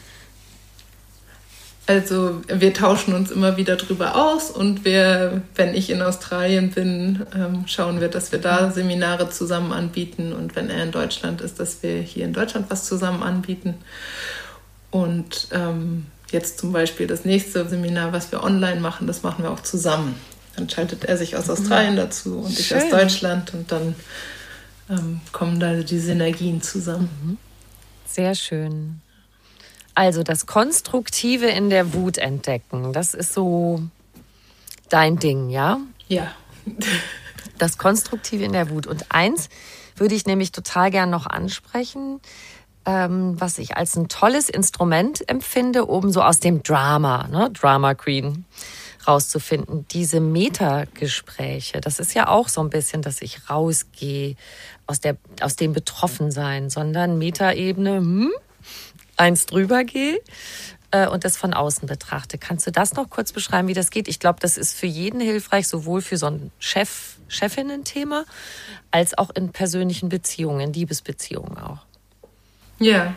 S2: Also wir tauschen uns immer wieder drüber aus und wenn ich in Australien bin, schauen wir, dass wir da Seminare zusammen anbieten und wenn er in Deutschland ist, dass wir hier in Deutschland was zusammen anbieten. Und jetzt zum Beispiel das nächste Seminar, was wir online machen, das machen wir auch zusammen. Dann schaltet er sich aus Australien dazu und ich aus Deutschland und dann kommen da die Synergien zusammen.
S1: Sehr schön. Also das Konstruktive in der Wut entdecken, das ist so dein Ding, ja?
S2: Ja.
S1: Das Konstruktive in der Wut. Und eins würde ich nämlich total gern noch ansprechen, was ich als ein tolles Instrument empfinde, um so aus dem Drama, ne, Drama Queen, rauszufinden. Diese Metagespräche, das ist ja auch so ein bisschen, dass ich rausgehe aus dem Betroffensein, sondern Metaebene, eins drüber gehe und das von außen betrachte. Kannst du das noch kurz beschreiben, wie das geht? Ich glaube, das ist für jeden hilfreich, sowohl für so ein Chefinnen-Thema als auch in persönlichen Beziehungen, in Liebesbeziehungen auch.
S2: Ja.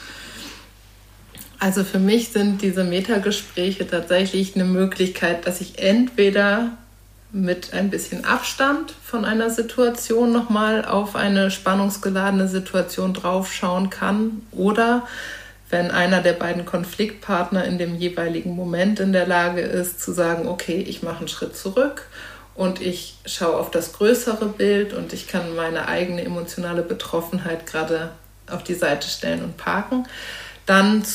S2: Also für mich sind diese Metagespräche tatsächlich eine Möglichkeit, dass ich entweder mit ein bisschen Abstand von einer Situation nochmal auf eine spannungsgeladene Situation draufschauen kann oder wenn einer der beiden Konfliktpartner in dem jeweiligen Moment in der Lage ist, zu sagen, okay, ich mache einen Schritt zurück und ich schaue auf das größere Bild und ich kann meine eigene emotionale Betroffenheit gerade auf die Seite stellen und parken, dann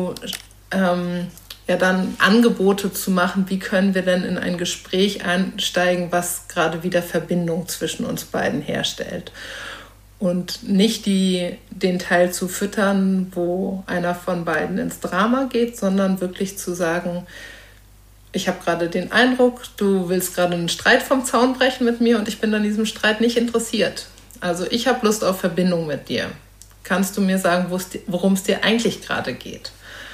S2: dann Angebote zu machen, wie können wir denn in ein Gespräch einsteigen, was gerade wieder Verbindung zwischen uns beiden herstellt. Und nicht den Teil zu füttern, wo einer von beiden ins Drama geht, sondern wirklich zu sagen, ich habe gerade den Eindruck, du willst gerade einen Streit vom Zaun brechen mit mir und ich bin an diesem Streit nicht interessiert. Also ich habe Lust auf Verbindung mit dir. Kannst du mir sagen, worum es dir eigentlich gerade geht?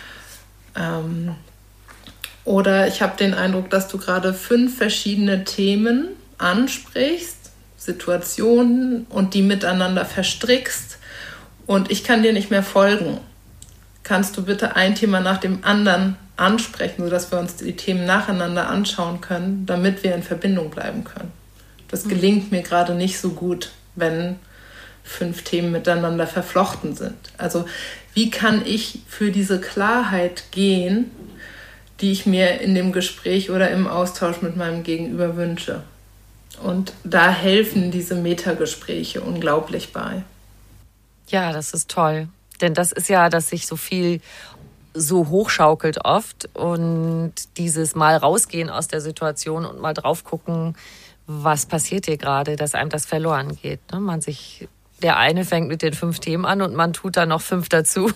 S2: Oder ich habe den Eindruck, dass du gerade 5 verschiedene Themen ansprichst, Situationen und die miteinander verstrickst und ich kann dir nicht mehr folgen. Kannst du bitte ein Thema nach dem anderen ansprechen, sodass wir uns die Themen nacheinander anschauen können, damit wir in Verbindung bleiben können? Das gelingt mir gerade nicht so gut, wenn 5 Themen miteinander verflochten sind. Also wie kann ich für diese Klarheit gehen, die ich mir in dem Gespräch oder im Austausch mit meinem Gegenüber wünsche? Und da helfen diese Metagespräche unglaublich bei.
S1: Ja, das ist toll. Denn das ist ja, dass sich so viel so hochschaukelt oft. Und dieses Mal rausgehen aus der Situation und mal drauf gucken, was passiert hier gerade, dass einem das verloren geht. Der eine fängt mit den 5 Themen an und man tut da noch 5 dazu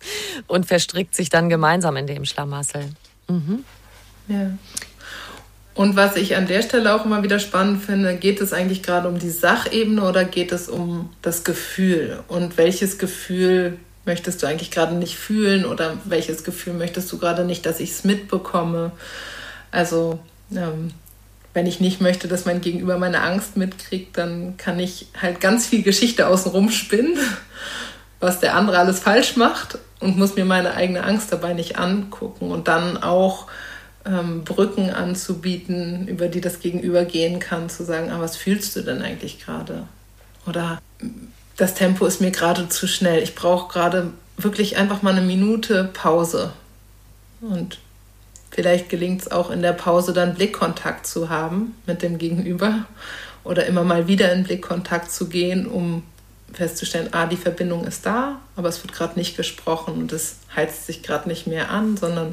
S1: und verstrickt sich dann gemeinsam in dem Schlamassel.
S2: Ja. Und was ich an der Stelle auch immer wieder spannend finde, geht es eigentlich gerade um die Sachebene oder geht es um das Gefühl? Und welches Gefühl möchtest du eigentlich gerade nicht fühlen oder welches Gefühl möchtest du gerade nicht, dass ich es mitbekomme? Also wenn ich nicht möchte, dass mein Gegenüber meine Angst mitkriegt, dann kann ich halt ganz viel Geschichte außenrum spinnen, was der andere alles falsch macht und muss mir meine eigene Angst dabei nicht angucken und dann auch Brücken anzubieten, über die das Gegenüber gehen kann, zu sagen, was fühlst du denn eigentlich gerade? Oder das Tempo ist mir gerade zu schnell. Ich brauche gerade wirklich einfach mal eine Minute Pause. Und vielleicht gelingt es auch in der Pause dann Blickkontakt zu haben mit dem Gegenüber oder immer mal wieder in Blickkontakt zu gehen, um festzustellen, die Verbindung ist da, aber es wird gerade nicht gesprochen und es heizt sich gerade nicht mehr an, sondern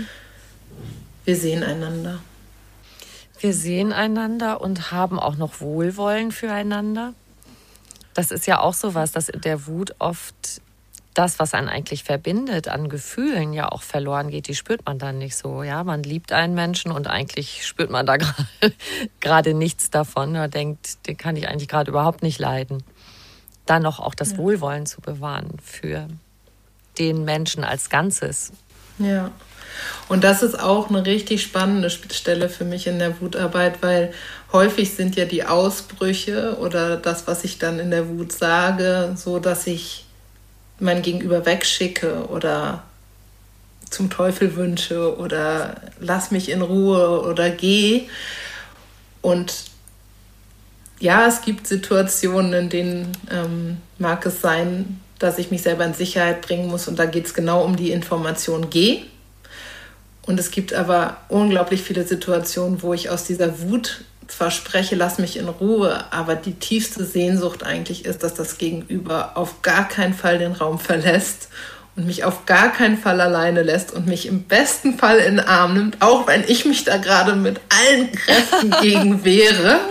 S2: wir sehen einander.
S1: Wir sehen einander und haben auch noch Wohlwollen füreinander. Das ist ja auch sowas, dass in der Wut oft das, was einen eigentlich verbindet, an Gefühlen ja auch verloren geht. Die spürt man dann nicht so. Ja, man liebt einen Menschen und eigentlich spürt man da gerade nichts davon. Man denkt, den kann ich eigentlich gerade überhaupt nicht leiden. Dann noch auch das Wohlwollen zu bewahren für den Menschen als Ganzes.
S2: Ja. Und das ist auch eine richtig spannende Stelle für mich in der Wutarbeit, weil häufig sind ja die Ausbrüche oder das, was ich dann in der Wut sage, so, dass ich mein Gegenüber wegschicke oder zum Teufel wünsche oder lass mich in Ruhe oder geh. Und ja, es gibt Situationen, in denen mag es sein, dass ich mich selber in Sicherheit bringen muss und da geht es genau um die Information geh. Und es gibt aber unglaublich viele Situationen, wo ich aus dieser Wut zwar spreche, lass mich in Ruhe, aber die tiefste Sehnsucht eigentlich ist, dass das Gegenüber auf gar keinen Fall den Raum verlässt und mich auf gar keinen Fall alleine lässt und mich im besten Fall in den Arm nimmt, auch wenn ich mich da gerade mit allen Kräften gegen wehre,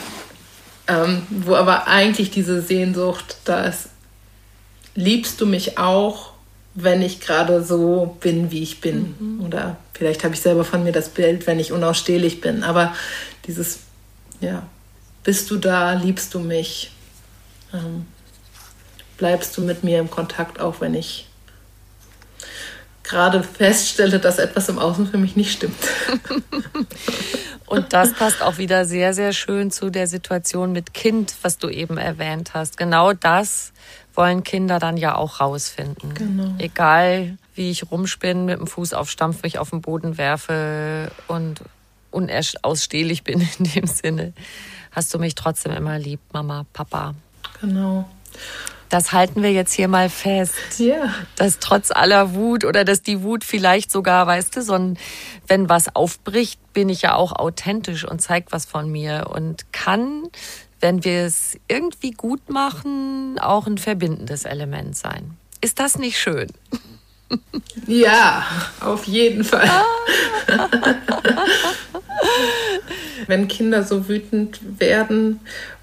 S2: wo aber eigentlich diese Sehnsucht da ist, liebst du mich auch, wenn ich gerade so bin, wie ich bin. Oder vielleicht habe ich selber von mir das Bild, wenn ich unausstehlich bin. Aber dieses, bist du da, liebst du mich, bleibst du mit mir im Kontakt, auch wenn ich gerade feststelle, dass etwas im Außen für mich nicht stimmt.
S1: Und das passt auch wieder sehr, sehr schön zu der Situation mit Kind, was du eben erwähnt hast. Genau das wollen Kinder dann ja auch rausfinden.
S2: Genau.
S1: Egal, wie ich rumspinne, mit dem Fuß aufstampfe, mich auf den Boden werfe und unausstehlich bin in dem Sinne, hast du mich trotzdem immer lieb, Mama, Papa.
S2: Genau.
S1: Das halten wir jetzt hier mal fest.
S2: Ja.
S1: Dass trotz aller Wut oder dass die Wut vielleicht sogar, weißt du, wenn was aufbricht, bin ich ja auch authentisch und zeigt was von mir und kann, wenn wir es irgendwie gut machen, auch ein verbindendes Element sein. Ist das nicht schön?
S2: Ja, auf jeden Fall. Wenn Kinder so wütend werden,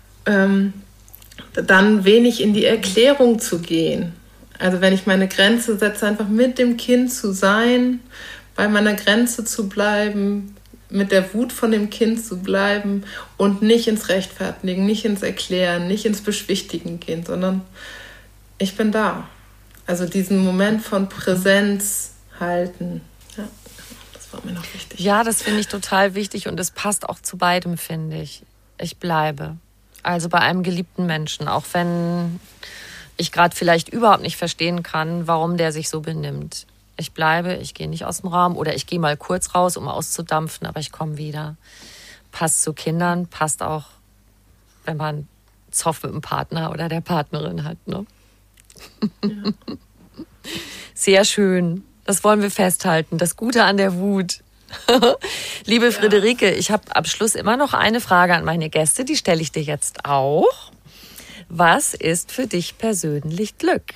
S2: dann wenig in die Erklärung zu gehen. Also wenn ich meine Grenze setze, einfach mit dem Kind zu sein, bei meiner Grenze zu bleiben, mit der Wut von dem Kind zu bleiben und nicht ins Rechtfertigen, nicht ins Erklären, nicht ins Beschwichtigen gehen, sondern ich bin da. Also diesen Moment von Präsenz halten. Ja, das war mir noch wichtig.
S1: Ja, das finde ich total wichtig und es passt auch zu beidem, finde ich. Ich bleibe. Also bei einem geliebten Menschen, auch wenn ich gerade vielleicht überhaupt nicht verstehen kann, warum der sich so benimmt. Ich bleibe, ich gehe nicht aus dem Raum oder ich gehe mal kurz raus, um auszudampfen, aber ich komme wieder. Passt zu Kindern, passt auch, wenn man Zoff mit dem Partner oder der Partnerin hat. Ne? Ja. Sehr schön. Das wollen wir festhalten. Das Gute an der Wut. Liebe Friederike, ich habe am Schluss immer noch eine Frage an meine Gäste, die stelle ich dir jetzt auch. Was ist für dich persönlich Glück?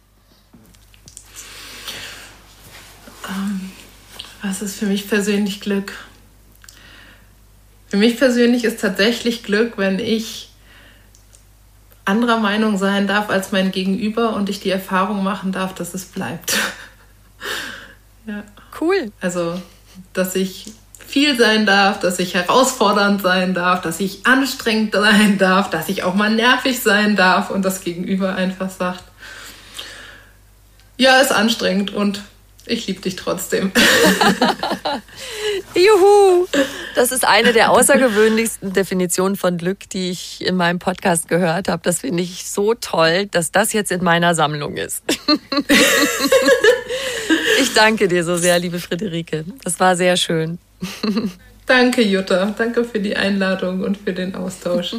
S2: Was ist für mich persönlich Glück? Für mich persönlich ist tatsächlich Glück, wenn ich anderer Meinung sein darf als mein Gegenüber und ich die Erfahrung machen darf, dass es bleibt. Ja.
S1: Cool.
S2: Also, dass ich viel sein darf, dass ich herausfordernd sein darf, dass ich anstrengend sein darf, dass ich auch mal nervig sein darf und das Gegenüber einfach sagt, ja, ist anstrengend und ich liebe dich trotzdem.
S1: Juhu! Das ist eine der außergewöhnlichsten Definitionen von Glück, die ich in meinem Podcast gehört habe. Das finde ich so toll, dass das jetzt in meiner Sammlung ist. Ich danke dir so sehr, liebe Friederike. Das war sehr schön.
S2: Danke, Jutta. Danke für die Einladung und für den Austausch.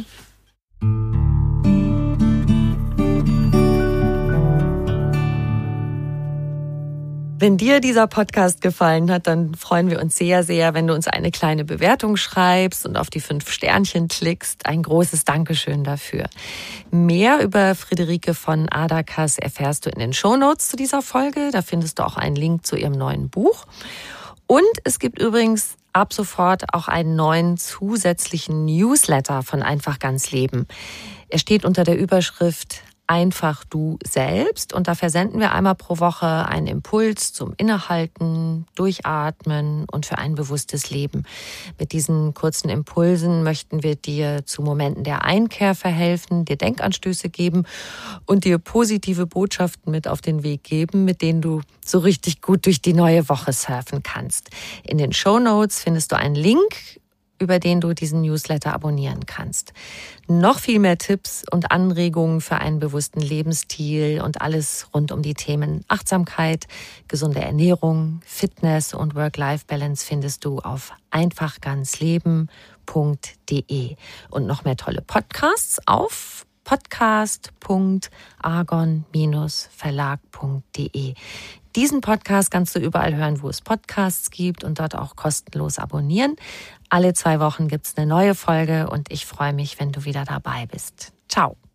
S1: Wenn dir dieser Podcast gefallen hat, dann freuen wir uns sehr, sehr, wenn du uns eine kleine Bewertung schreibst und auf die 5 Sternchen klickst. Ein großes Dankeschön dafür. Mehr über Friederike von Adakas erfährst du in den Shownotes zu dieser Folge. Da findest du auch einen Link zu ihrem neuen Buch. Und es gibt übrigens ab sofort auch einen neuen zusätzlichen Newsletter von Einfach ganz Leben. Er steht unter der Überschrift Einfach du selbst und da versenden wir einmal pro Woche einen Impuls zum Innehalten, Durchatmen und für ein bewusstes Leben. Mit diesen kurzen Impulsen möchten wir dir zu Momenten der Einkehr verhelfen, dir Denkanstöße geben und dir positive Botschaften mit auf den Weg geben, mit denen du so richtig gut durch die neue Woche surfen kannst. In den Shownotes findest du einen Link, über den du diesen Newsletter abonnieren kannst. Noch viel mehr Tipps und Anregungen für einen bewussten Lebensstil und alles rund um die Themen Achtsamkeit, gesunde Ernährung, Fitness und Work-Life-Balance findest du auf einfachganzleben.de. Und noch mehr tolle Podcasts auf podcast.argon-verlag.de. Diesen Podcast kannst du überall hören, wo es Podcasts gibt und dort auch kostenlos abonnieren. Alle 2 Wochen gibt's eine neue Folge und ich freue mich, wenn du wieder dabei bist. Ciao.